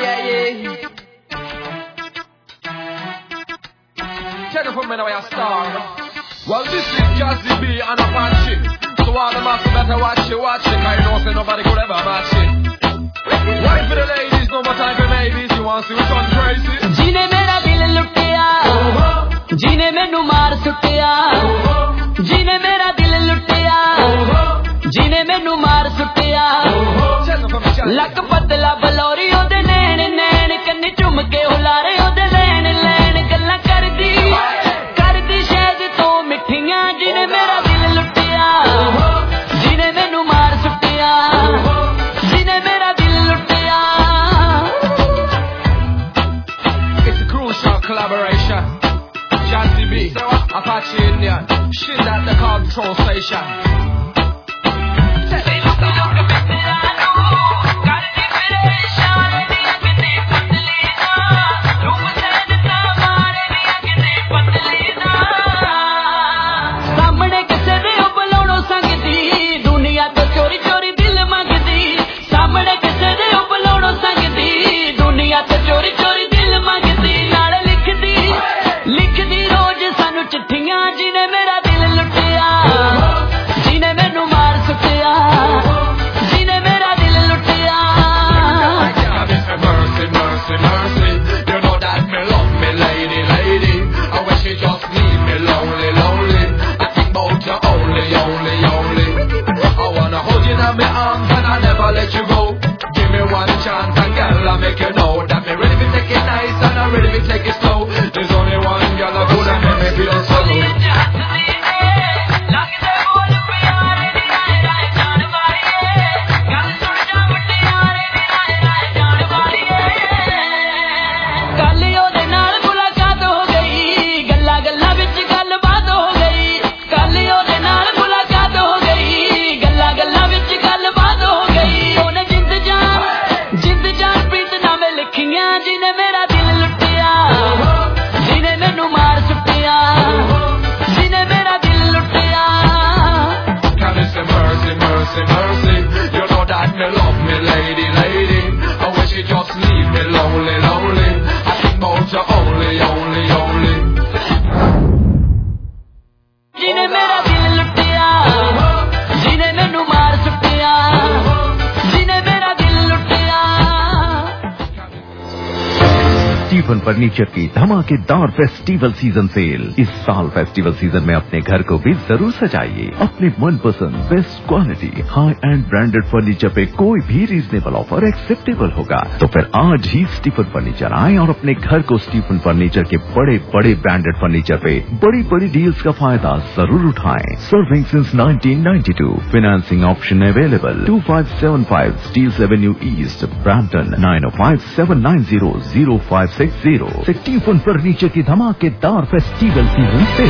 Speaker 17: Check it for me now, you star. Well, this is Jazzy B and Apache. So all the master better watch it, cause you know say nobody could ever match it. Right for the ladies, no more time for maybes, you want to see what's on crazy.
Speaker 15: जीने मेरा दिल लुटिया, जीने मैनू मार सुटिया, जीने मेरा दिल लुटिया, जीने मैनू मार सुटिया, लक पतला बलौरी ओदे नैन नैन कन्नी चुम के हुलारे ओदे लैन लैन गल्ला करदी शहद तो मिठियां, जीने मेरा दिल लुटिया, जीने मैनू मार सुटिया, जीने मेरा दिल लुटिया।
Speaker 17: It's a crucial collaboration. Jazzy B, Apache Indian, shit at the control station.
Speaker 15: सामने किसे दे बलोड़ो संगदी, दुनिया तो चोरी चोरी दिल मंगदी। सामने किसे दे बलोड़ो संगदी, दुनिया तो चोरी चोरी दिल मंगदी। नाल लिखदी रोज सानू चिट्ठियां, जिने मेरा दिल लुटिया, जिने मैनू मार सुटिया, जिने मेरा दिल लुटिया।
Speaker 17: Mercy, mercy, you know that me love me lady, lady. I wish you just leave me lonely, lonely. I think about you only. I wanna hold you in my arms and I never let you go. Give me one chance and girl, I make you know that me ready to take it nice and I'm ready to take it slow. There's only one girl I could have made me feel so low.
Speaker 15: जिने मेरा दिल लुटिया, जिने मैनू मार सुटिया, जिने मेरा दिल लुटिया।
Speaker 17: Can you say mercy, mercy, mercy? You know that me love me lady, lady. I wish you just leave me lonely, lonely. I think about you only.
Speaker 15: जिने मेरा दिल लुटिया, जिने मैनू मार सुटिया, जिने मेरा दिल लुटिया।
Speaker 16: स्टीफन फर्नीचर की धमाकेदार फेस्टिवल सीजन सेल। इस साल फेस्टिवल सीजन में अपने घर को भी जरूर सजाइए अपने मनपसंद best quality high end branded furniture पे कोई भी रीजनेबल ऑफर एक्सेप्टेबल होगा। तो फिर आज ही स्टीफन फर्नीचर आए और अपने घर को स्टीफन फर्नीचर के बड़े बड़े ब्रांडेड फर्नीचर पे बड़ी बड़ी डील्स का फायदा जरूर उठाएं। Serving since 1992, financing option available. 2575 Steeles Avenue East, Brampton 9057900560। Stephen Furniture की धमाकेदार फेस्टिवल सीजन से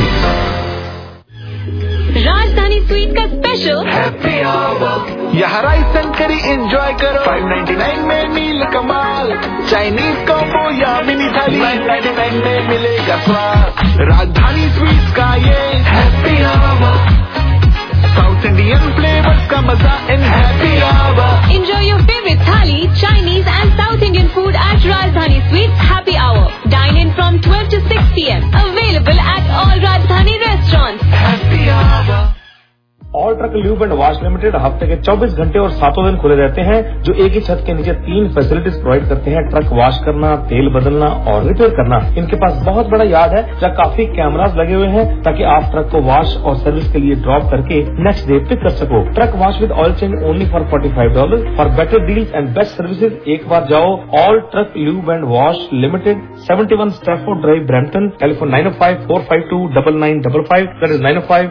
Speaker 12: राजधानी स्वीट का स्पेशल
Speaker 9: हैप्पी आवर, यहाँ राइस एंड करी एंजॉय करो। 599 में मील कमाल, चाइनीज कॉम्बो या मिनी थाली 999 में मिलेगा स्वाद। राजधानी स्वीट्स का ये happy hour, south Indian flavours का मजा in happy hour.
Speaker 12: Enjoy your favorite thali, Chinese and South Indian food at Rajdhani Sweets Happy Hour. Dine in from 12 to 6 p.m. Available at all Rajdhani restaurants.
Speaker 9: Happy hour.
Speaker 5: All
Speaker 8: truck lube and wash limited हफ्ते के 24 घंटे और 7 दिन खुले रहते हैं, जो एक ही छत के नीचे 3 फैसिलिटीज प्रोवाइड करते हैं: ट्रक वॉश करना, तेल बदलना और रिपेयर करना। इनके पास बहुत बड़ा यार्ड है जहाँ काफी कैमरास लगे हुए हैं ताकि आप ट्रक को वॉश और सर्विस के लिए ड्रॉप करके नेक्स्ट डे पिक कर सको। Truck wash with oil change only for $45। For better deals and best services एक बार जाओ All Truck lube and wash Limited, 71 Stafford Drive, Brampton, telephone 905-452-9955, that is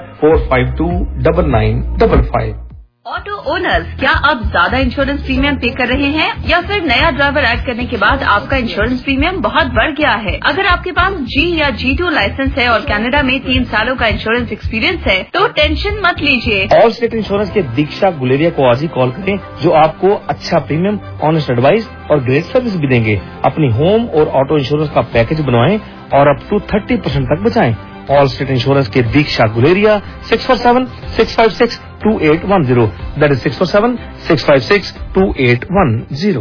Speaker 8: 905-452-9955।
Speaker 12: Auto owners, क्या आप ज्यादा insurance premium पे कर रहे हैं या फिर नया ड्राइवर ऐड करने के बाद आपका इंश्योरेंस प्रीमियम बहुत बढ़ गया है? अगर आपके पास G या G2 लाइसेंस है और कनाडा में 3 सालों का इंश्योरेंस एक्सपीरियंस है तो टेंशन मत लीजिए।
Speaker 8: ऑल स्टेट इंश्योरेंस के दीक्षा गुलेरिया को आज ही कॉल करें, जो आपको अच्छा प्रीमियम, ऑनेस्ट एडवाइस और ग्रेट सर्विस भी देंगे। अपनी होम और ऑटो इंश्योरेंस का पैकेज बनवाएं और अप टू 30% तक बचाएं। ऑल स्टेट इंश्योरेंस के दीक्षा गुलेरिया 647-656-2810, that is 647-656-2810।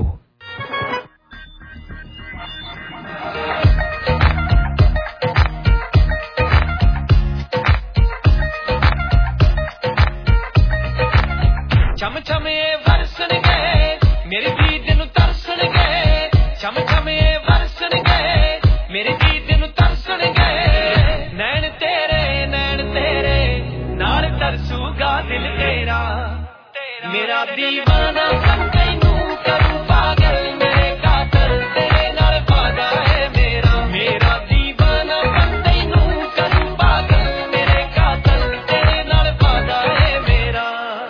Speaker 9: चम चम ये वरसन गए मेरे दीद नु तरसन गए, चम चम ये वरसन गए मेरे दीद नु तरसन गए। नैन तेरे नाल तरसूगा दिल तेरा, मेरा दीवाना बन तैनू करूं पागल, मेरे कातल तेरे नाल वादा है मेरा। मेरा दीवाना बन तैनू करूं पागल, मेरे कातल तेरे नाल वादा है मेरा।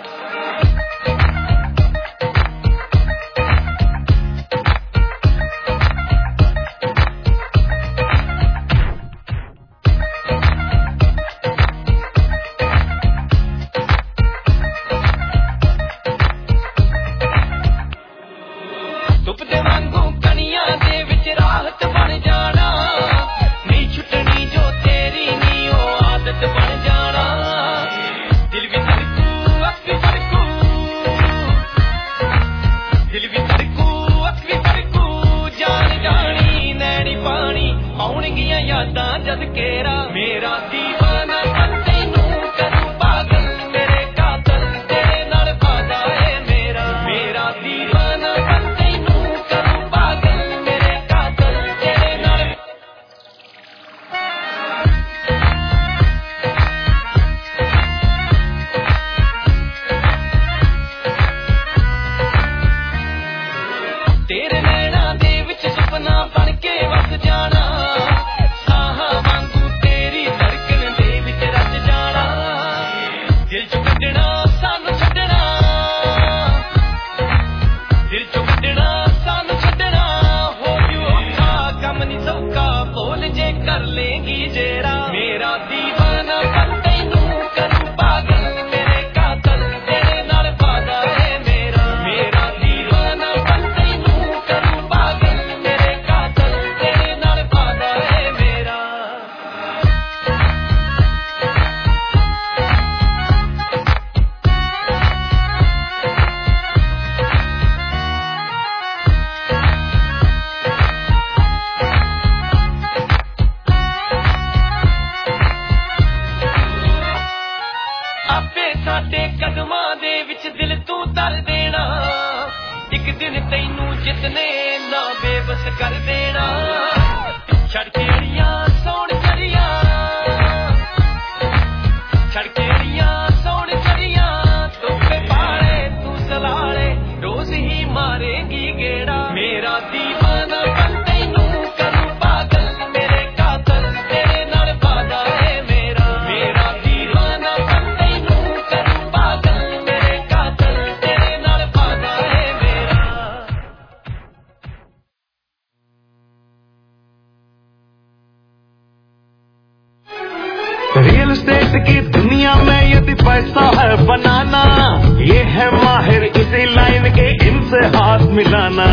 Speaker 9: रियल एस्टेट की दुनिया में यदि पैसा है बनाना, ये है माहिर इसी लाइन के, इनसे हाथ मिलाना।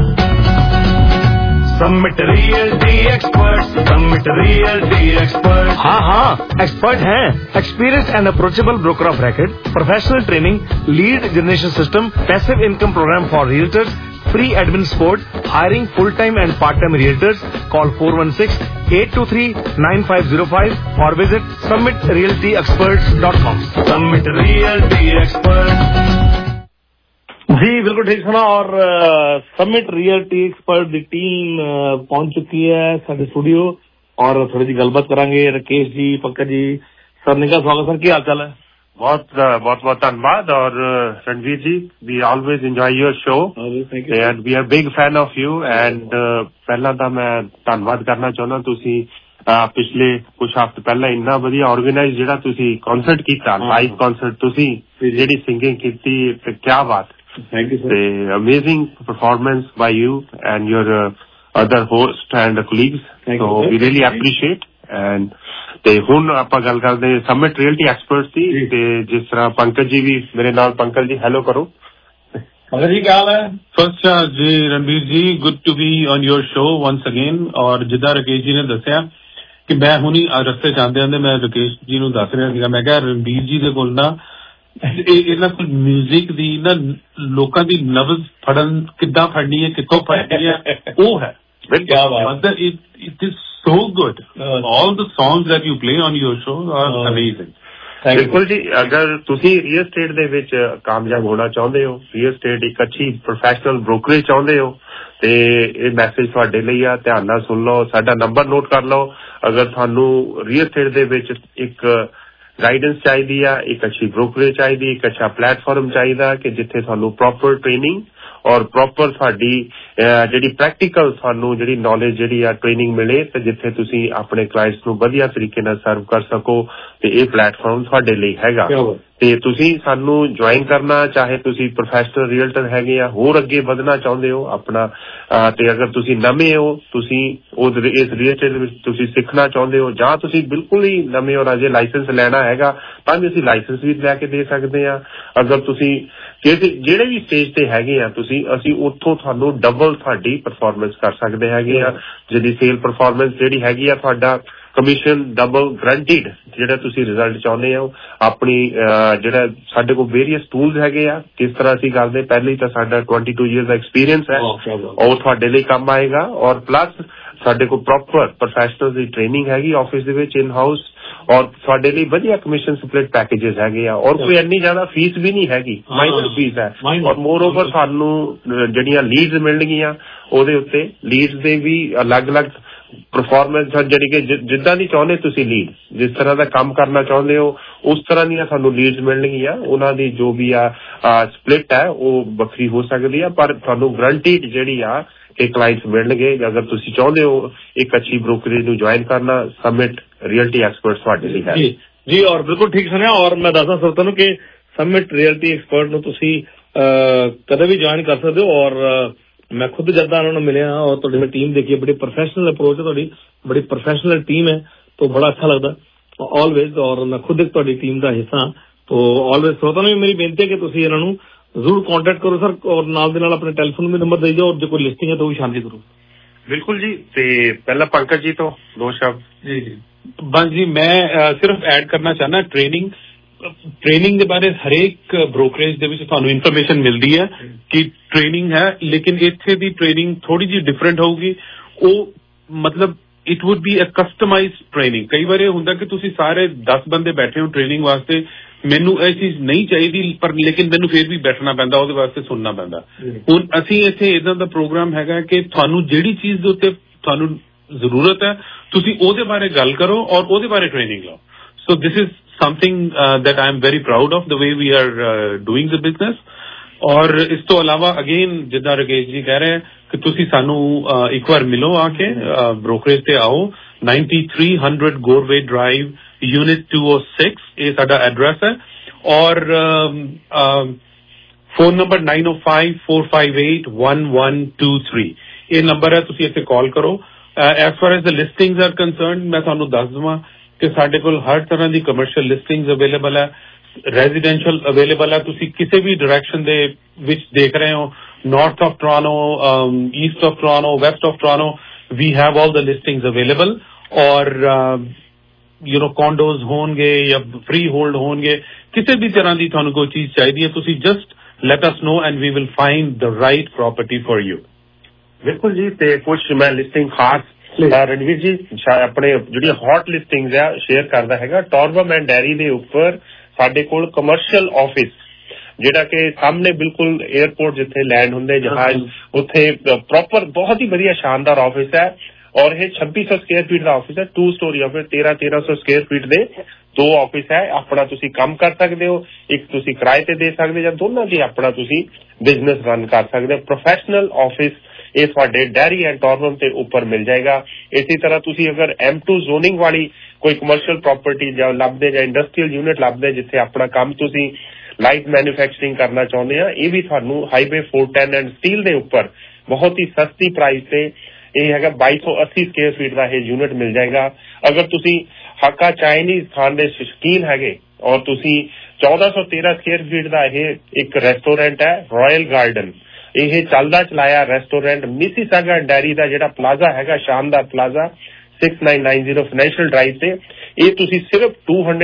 Speaker 9: Summit Realty Expert, Summit Realty Expert.
Speaker 8: हाँ, एक्सपर्ट हैं। Experience and approachable broker of record, professional training, lead generation system, passive income program for realtors, free admin support, hiring full-time and part-time realtors. Call 416-823-9505 or visit summitrealtyexperts.com.
Speaker 9: Summit Realty Experts.
Speaker 8: जी बिल्कुल ठीक सुना। और Summit Realty Expert दी team पहुंच चुकी है साडे स्टूडियो और थोड़ी जी गलबात करांगे। राकेश जी, पंकज जी, सर ने का स्वागत सर, क्या हाल चाल है?
Speaker 6: बहुत धन्यवाद। और Ranveer ji, we always enjoy your show and we are big fan of you. And पहला तो मैं धन्यवाद करना चाਹੁੰਦਾ, ਤੁਸੀਂ ਪਿਛਲੇ ਕੁਝ ਹਫ਼ਤੇ ਪਹਿਲਾਂ ਇੰਨਾ ਵਧੀਆ ਆਰਗੇਨਾਈਜ਼ ਜਿਹੜਾ ਤੁਸੀਂ ਕਨਸਰਟ ਕੀਤਾ, ਲਾਈਵ ਕਨਸਰਟ, ਤੁਸੀਂ ਜਿਹੜੀ ਸਿੰਗਿੰਗ ਕੀਤੀ, ਤੇ ਕੀ ਬਾਤ। Thank you, sir. Amazing performance by you and your other host and colleagues. So we really appreciate. And ਤੇ ਹੁਣ ਆਪਾਂ ਗੱਲ ਕਰਦੇ ਸमिट ਰਿयल्टी ਐਕਸਪਰਟਸ ਦੀ। ਤੇ ਜਿਸ ਤਰ੍ਹਾਂ ਪੰਕਜ ਜੀ ਵੀ ਮੇਰੇ ਨਾਲ, ਪੰਕਜ ਜੀ ਹੈਲੋ ਕਰੋ।
Speaker 8: पंकज जी क्या हाल है?
Speaker 6: फर्स्ट जी Ranbir ji, good to be on your show once again. और जिदा राकेश जी ने दसिया कि मैं हुणी रस्ते च आंदे आंदे मैं राकेश जी ਨੂੰ ਦੱਸ ਰਿਹਾ ਸੀਗਾ, ਮੈਂ ਕਿਹਾ रणबीर जी ਦੇ ਕੋਲ ਨਾ ਇਹਨਾਂ ਕੋਲ ਮਿਊਜ਼ਿਕ ਦੀ ਨਾ ਲੋਕਾਂ ਦੀ ਨਬਜ਼ ਫੜਨ ਕਿੱਦਾਂ ਫੜਨੀ ਹੈ, ਕਿੱਥੋਂ ਫੜਨੀ ਹੈ, ਉਹ ਹੈ। ਮਤਲਬ it is so good. All the songs that you play on your show are amazing. ਬਿਲਕੁਲ ਜੀ। ਅਗਰ ਤੁਸੀਂ ਰੀਅਲ estate ਦੇ ਵਿੱਚ ਕਾਮਯਾਬ ਹੋਣਾ ਚਾਹੁੰਦੇ ਹੋ, ਰੀਅਲ estate ਇੱਕ ਅੱਛੀ ਪ੍ਰੋਫੈਸ਼ਨਲ ਬ੍ਰੋਕਰੇਜ ਚਾਹੁੰਦੇ ਹੋ, ਤੇ ਇਹ ਮੈਸੇਜ ਤੁਹਾਡੇ ਲਈ ਆ, ਧਿਆਨ ਨਾਲ ਸੁਣ ਲਓ, ਸਾਡਾ ਨੰਬਰ ਨੋਟ ਕਰ ਲਓ। ਅਗਰ ਤੁਹਾਨੂੰ ਰੀਅਲ estate ਦੇ ਵਿੱਚ ਇੱਕ ਗਾਈਡੈਂਸ ਚਾਹੀਦੀ ਆ, ਇੱਕ ਅੱਛੀ ਬ੍ਰੋਕਰੇਜ ਚਾਹੀਦੀ, ਇੱਕ ਅੱਛਾ ਪਲੇਟਫਾਰਮ ਚਾਹੀਦਾ ਕਿ ਜਿੱਥੇ ਤੁਹਾਨੂੰ ਪ੍ਰੋਪਰ ਟ੍ਰੇਨਿੰਗ ਔਰ ਪ੍ਰੋਪਰ ਤੁਹਾਡੀ ਜਿਹੜੀ ਪ੍ਰੈਕਟੀਕਲ ਤੁਹਾਨੂੰ ਜਿਹੜੀ ਨੌਲੇਜ ਜਿਹੜੀ ਆ ਟ੍ਰੇਨਿੰਗ ਮਿਲੇ, ਤੇ ਜਿੱਥੇ ਤੁਸੀਂ ਆਪਣੇ ਕਲਾਇੰਟਸ ਨੂੰ ਵਧੀਆ ਤਰੀਕੇ ਨਾਲ ਸਰਵ ਕਰ ਸਕੋ, ਤੇ ਇਹ ਪਲੇਟਫਾਰਮ ਤੁਹਾਡੇ ਲਈ ਹੈਗਾ। ਤੇ ਤੁਸੀਂ ਸਾਨੂੰ ਜੁਆਇਨ ਕਰਨਾ, ਚਾਹੇ ਤੁਸੀਂ ਪ੍ਰੋਫੈਸ਼ਨਲ ਰੀਅਲਟਰ ਹੈਗੇ ਆ, ਹੋਰ ਅੱਗੇ ਵਧਣਾ ਚਾਹੁੰਦੇ ਹੋ ਆਪਣਾ, ਤੇ ਅਗਰ ਤੁਸੀਂ ਨਵੇਂ ਹੋ, ਤੁਸੀਂ ਇਸ ਰੀਅਲ estate ਦੇ ਵਿੱਚ ਤੁਸੀਂ ਸਿੱਖਣਾ ਚਾਹੁੰਦੇ ਹੋ, ਜਾਂ ਤੁਸੀਂ ਬਿਲਕੁਲ ਹੀ ਨਵੇਂ ਹੋ, ਅਜੇ ਲਾਇਸੈਂਸ ਲੈਣਾ ਹੈਗਾ, ਤਾਂ ਵੀ ਅਸੀਂ ਲਾਇਸੈਂਸ ਵੀ ਲੈ ਕੇ ਦੇ ਸਕਦੇ ਹਾਂ। ਅਗਰ ਤੁਸੀਂ ਜਿਹੜੇ ਵੀ ਸਟੇਜ ਤੇ ਹੈਗੇ ਆ ਤੁਸੀਂ, ਅਸੀਂ ਉੱਥੋਂ ਤੁਹਾਨੂੰ ਡਬਲ ਤੁਹਾਡੀ ਪਰਫਾਰਮੈਂਸ ਕਰ ਸਕਦੇ ਹੈਗੇ ਆ। ਜਿਹਦੀ ਸੇਲ ਪਰਫਾਰਮੈਂਸ ਜਿਹੜੀ ਹੈਗੀ ਆ, ਤੁਹਾਡਾ ਕਮਿਸ਼ਨ ਡਬਲ ਗਰੰਟੀਡ, ਜਿਹੜਾ ਤੁਸੀਂ ਰਿਜ਼ਲਟ ਚਾਹੁੰਦੇ ਹੋ। ਆਪਣੀ ਜਿਹੜਾ ਸਾਡੇ ਕੋਲ ਵੇਰੀਅਸ ਟੂਲਸ ਹੈਗੇ ਆ, ਕਿਸ ਤਰ੍ਹਾਂ ਅਸੀਂ ਕਰਦੇ, ਪਹਿਲੇ ਤਾਂ ਸਾਡਾ 22 years ਦਾ ਐਕਸਪੀਰੀਅੰਸ ਹੈ, ਉਹ ਤੁਹਾਡੇ ਲਈ ਕੰਮ ਆਏਗਾ। ਔਰ ਪਲੱਸ ਸਾਡੇ ਕੋਲ ਪ੍ਰੋਪਰ ਪ੍ਰੋਫੈਸ਼ਨਲ ਦੀ ਟ੍ਰੇਨਿੰਗ ਹੈਗੀ ਆਫਿਸ ਦੇ ਵਿੱਚ ਇਨ ਹਾਊਸ, ਔਰ ਤੁਹਾਡੇ ਲਈ ਵਧੀਆ ਕਮਿਸ਼ਨ ਸਪਲਿਟ ਪੈਕੇजेस ਹੈਗੇ ਆ, ਔਰ ਕੋਈ ਇੰਨੀ ਜ਼ਿਆਦਾ ਫੀਸ ਵੀ ਨਹੀਂ ਹੈਗੀ, ਮਾਈਨਰ ਫੀਸ ਹੈ। ਔਰ ਮੋਰ ਓਵਰ ਸਾਨੂੰ ਜਿਹੜੀਆਂ ਲੀਡਸ ਮਿਲਣਗੀਆਂ, ਉਹਦੇ ਉੱਤੇ ਲੀਡਸ ਦੇ ਵੀ ਅਲੱਗ-ਅਲੱਗ ਪਰਫਾਰਮੈਂਸ, ਜਿਹੜੀ ਕਿ ਜਿੱਦਾਂ ਦੀ ਚਾਹੁੰਦੇ ਤੁਸੀਂ ਲੀਡ, ਜਿਸ ਤਰ੍ਹਾਂ ਦਾ ਕੰਮ ਕਰਨਾ ਚਾਹੁੰਦੇ ਹੋ, ਉਸ ਤਰ੍ਹਾਂ ਦੀਆਂ ਸਾਨੂੰ ਲੀਡਸ ਮਿਲਣਗੀਆਂ। ਉਹਨਾਂ ਦੀ ਜੋ ਵੀ ਆ ਸਪਲਿਟ ਹੈ ਉਹ ਵੱਖਰੀ ਹੋ ਸਕਦੀ ਆ, ਪਰ ਤੁਹਾਨੂੰ ਗਰੰਟੀਡ ਜਿਹੜੀ ਆ ਕਿ ਕਲਾਇੰਟਸ ਮਿਲਣਗੇ। ਅਗਰ ਤੁਸੀਂ ਚਾਹੁੰਦੇ ਹੋ ਇੱਕ ਅੱਛੀ ਬ੍ਰੋਕਰੇਜ ਨੂੰ ਜੁਆਇਨ ਕਰਨਾ, ਸमिट रियल्टी एक्सपर्ट ਤੁਹਾਡੇ ਲਈ ਹੈ
Speaker 8: ਜੀ। ਔਰ ਬਿਲਕੁਲ ਠੀਕ ਸੁਣਿਆ। ਔਰ ਮੈਂ ਦੱਸਦਾ ਸਰੋਤਿਆਂ ਨੂੰ ਕਿ ਸमिट ਰਿयल्टी एक्सपर्ट ਨੂੰ ਤੁਸੀਂ ਕਦੇ ਵੀ ਜੁਆਇਨ ਕਰ ਸਕਦੇ ਹੋ। ਔਰ ਮੈਂ ਖੁਦ ਜਦਾਂ ਉਹਨਾਂ ਨੂੰ ਮਿਲਿਆ ਔਰ ਤੁਹਾਡੀ ਮੈਂ ਟੀਮ ਦੇਖੀ, ਬੜੀ ਪ੍ਰੋਫੈਸ਼ਨਲ ਅਪਰੋਚ ਹੈ ਤੁਹਾਡੀ, ਬੜੀ ਪ੍ਰੋਫੈਸ਼ਨਲ ਟੀਮ ਹੈ, ਤਾਂ ਬੜਾ ਅੱਛਾ ਲੱਗਦਾ ਆਲਵੇਜ਼। ਔਰ ਮੈਂ ਖੁਦ ਇੱਕ ਤੁਹਾਡੀ ਟੀਮ ਦਾ ਹਿੱਸਾ, ਤਾਂ ਆਲਵੇਜ਼ ਸਰੋਤਿਆਂ ਨੂੰ ਵੀ ਮੇਰੀ ਬੇਨਤੀ ਹੈ ਕਿ ਤੁਸੀਂ ਇਹਨਾਂ ਨੂੰ ਜ਼ਰੂਰ ਕੰਟੈਕਟ ਕਰੋ ਸਰ, ਔਰ ਨਾਲ ਦੇ ਨਾਲ ਆਪਣੇ ਟੈਲੀਫੋਨ ਵੀ ਨੰਬਰ ਦੇ ਦਿਓ, ਔਰ ਜੇ ਕੋਈ ਲਿਸਟਿੰਗ ਹੈ ਤਾਂ ਉਹ ਵੀ ਸ਼ਾਮਿਲ ਕਰੋ।
Speaker 6: ਬਿਲਕੁਲ ਜੀ। ਤੇ ਪਹਿਲਾਂ ਪੰਕਜ ਜੀ ਤੋਂ ਦੋ ਸ਼ਬਦ।
Speaker 18: ਜੀ बस जी, मैं सिर्फ ऐड करना चाहना, ट्रेनिंग के बारे हरेक ब्रोकरेज ਦੇ ਵਿੱਚ ਤੁਹਾਨੂੰ ਇਨਫੋਰਮੇਸ਼ਨ ਮਿਲਦੀ ਹੈ ਕਿ ट्रेनिंग है, लेकिन ਇੱਥੇ ਦੀ ट्रेनिंग थोड़ी जी डिफरेंट होगी। ਉਹ मतलब it would be a customised training. कई बार ਇਹ ਹੁੰਦਾ ਕਿ ਤੁਸੀਂ ਸਾਰੇ 10 ਬੰਦੇ ਬੈਠੇ ਹੋ ट्रेनिंग ਵਾਸਤੇ, ਮੈਨੂੰ ਇਹ ਚੀਜ਼ ਨਹੀਂ ਚਾਹੀਦੀ, ਪਰ ਲੇਕਿਨ ਮੈਨੂੰ ਫਿਰ ਵੀ ਬੈਠਣਾ ਪੈਂਦਾ, ਉਹਦੇ ਵਾਸਤੇ ਸੁਣਨਾ ਪੈਂਦਾ। ਹੁਣ ਅਸੀਂ ਇੱਥੇ ਇਦਾਂ ਦਾ ਪ੍ਰੋਗਰਾਮ ਹੈਗਾ ਕਿ ਤੁਹਾਨੂੰ ਜਿਹੜੀ ਚੀਜ਼ ਦੇ ਉੱਤੇ ਤੁਹਾਨੂੰ ਜ਼ਰੂਰਤ ਹੈ, ਤੁਸੀਂ ਉਹਦੇ ਬਾਰੇ ਗੱਲ ਕਰੋ ਔਰ ਉਹਦੇ ਬਾਰੇ ਟ੍ਰੇਨਿੰਗ ਲਓ। So this is something that I am very proud of the way we are doing the business। ਔਰ ਇਸ ਤੋਂ ਇਲਾਵਾ ਅਗੇਨ ਜਿੱਦਾਂ ਰਾਕੇਸ਼ ਜੀ ਕਹਿ ਰਹੇ ਕਿ ਤੁਸੀਂ ਸਾਨੂੰ ਇੱਕ ਵਾਰ ਮਿਲੋ ਆ ਕੇ, ਬ੍ਰੋਕਰੇਜ ਤੇ ਆਓ, 9300 ਗੋਰਵੇ ਡਰਾਈਵ, ਯੂਨਿਟ 206 ਇਹ ਸਾਡਾ ਐਡਰੈਸ ਹੈ। ਔਰ ਫੋਨ ਨੰਬਰ 9054581123 ਇਹ ਨੰਬਰ ਹੈ, ਤੁਸੀਂ ਇੱਥੇ ਕਾਲ ਕਰੋ। As far as the listings are concerned, ਮੈਂ ਤੁਹਾਨੂੰ ਦੱਸ ਦੇਵਾਂ ਕਿ ਸਾਡੇ ਕੋਲ ਹਰ ਤਰ੍ਹਾਂ ਦੀ ਕਮਰਸ਼ੀਅਲ ਲਿਸਟਿੰਗਸ ਅਵੇਲੇਬਲ ਹੈ, ਰੈਜ਼ੀਡੈਂਸ਼ੀਅਲ ਅਵੇਲੇਬਲ ਹੈ। ਤੁਸੀਂ ਕਿਸੇ ਵੀ ਡਾਇਰੈਕਸ਼ਨ ਦੇ ਵਿੱਚ ਦੇਖ ਰਹੇ ਹੋ, north of Toronto, east of Toronto, west of Toronto, we have all the listings available. ਔਰ ਕੌਂਡੋਜ਼ ਹੋਣਗੇ ਜਾਂ ਫਰੀ ਹੋਲਡ ਹੋਣਗੇ, ਕਿਸੇ ਵੀ ਤਰ੍ਹਾਂ ਦੀ ਤੁਹਾਨੂੰ ਕੋਈ ਚੀਜ਼ ਚਾਹੀਦੀ ਹੈ, ਤੁਸੀਂ just let us know and we will find the right property for you.
Speaker 19: ਬਿਲਕੁਲ ਜੀ ਤੇ ਕੁਝ ਮੈਂ ਲਿਸਟਿੰਗ ਖਾਸ ਰਣਵੀਰ ਜੀ ਆਪਣੇ ਜਿਹੜੀਆਂ ਹੌਟ ਲਿਸਟਿੰਗਸ ਆ ਸ਼ੇਅਰ ਕਰਦਾ ਹੈਗਾ। ਟੌਰਬਮ ਐਂਡ ਡੈਰੀ ਦੇ ਉੱਪਰ ਸਾਡੇ ਕੋਲ ਕਮਰਸ਼ੀਅਲ ਆਫਿਸ ਜਿਹੜਾ ਕਿ ਸਾਹਮਣੇ ਬਿਲਕੁਲ 에ਅਰਪੋਰਟ ਜਿੱਥੇ ਲੈਂਡ ਹੁੰਦੇ ਜਹਾਜ਼ ਉੱਥੇ ਪ੍ਰੋਪਰ ਬਹੁਤ ਹੀ ਵਧੀਆ ਸ਼ਾਨਦਾਰ ਆਫਿਸ ਹੈ ਔਰ ਇਹ 2600 ਸਕੁਅਰ ਫੀਟ ਦਾ ਆਫਿਸ ਹੈ। 2 ਸਟੋਰੀ ਆਫਿਸ 1300 ਸਕੁਅਰ ਫੀਟ ਦੇ 2 ਆਫਿਸ ਹੈ। ਆਪਣਾ ਤੁਸੀਂ ਕੰਮ ਕਰ ਸਕਦੇ ਹੋ, ਇੱਕ ਤੁਸੀਂ ਕਿਰਾਏ ਤੇ ਦੇ ਸਕਦੇ ਜਾਂ ਦੋਨਾਂ ਦੀ ਆਪਣਾ ਤੁਸੀਂ ਬਿਜ਼ਨਸ ਰਨ ਕਰ ਸਕਦੇ ਹੋ। ਪ੍ਰੋਫੈਸ਼ਨਲ ਆਫਿਸ ਇਹ ਤੁਹਾਡੇ ਡੈਰੀ ਐਂਡ ਟੌਰਬਮ ਤੇ ਉੱਪਰ ਮਿਲ ਜਾਏਗਾ। ਇਸੇ ਤਰ੍ਹਾਂ ਤੁਸੀਂ ਅਗਰ M2 ਜ਼ੋਨਿੰਗ ਵਾਲੀ ਕੋਈ ਕਮਰਸ਼ੀਅਲ ਪ੍ਰਾਪਰਟੀ ਜਾਂ ਲੱਭਦੇ ਜਾਂ ਇੰਡਸਟਰੀਅਲ ਯੂਨਿਟ ਲੱਭਦੇ ਜਿੱਥੇ ਆਪਣਾ ਕੰਮ ਤੁਸੀਂ ਲਾਈਟ ਮੈਨੂਫੈਕਚਰਿੰਗ ਕਰਨਾ ਚਾਹੁੰਦੇ ਆ, ਇਹ ਵੀ ਤੁਹਾਨੂੰ ਹਾਈਵੇ 410 ਐਂਡ ਸਟੀਲ ਦੇ ਉੱਪਰ ਬਹੁਤ ਹੀ ਸਸਤੀ ਪ੍ਰਾਈਸ ਤੇ ਇਹ ਹੈਗਾ 2280 ਸਕੁਅਰ ਫੀਟ ਦਾ ਇਹ ਯੂਨਿਟ ਮਿਲ ਜਾਏਗਾ। ਅਗਰ ਤੁਸੀਂ ਹਾਕਾ ਚਾਈਨੀਜ਼ ਖਾਣ ਦੇ ਸ਼ੌਕੀਨ ਹੈਗੇ ਔਰ ਤੁਸੀਂ 1413 ਸਕੁਅਰ ਫੀਟ ਦਾ ਇਹ ਇੱਕ ਰੈਸਟੋਰੈਂਟ ਹੈ ਰਾਇਲ ਗਾਰਡਨ, ਇਹ ਚੱਲਦਾ ਚਲਾਇਆ ਰੈਸਟੋਰੈਂਟ ਮਿਸੀਸਾਗਾ ਡੈਰੀ ਦਾ ਜਿਹੜਾ ਪਲਾਜ਼ਾ ਹੈਗਾ ਸ਼ਾਨਦਾਰ ਪਲਾਜ਼ਾ 6990 ਫਾਈਨੈਂਸ਼ੀਅਲ ਡਰਾਈਵ ਤੇ, ਇਹ ਤੁਸੀਂ ਸਿਰਫ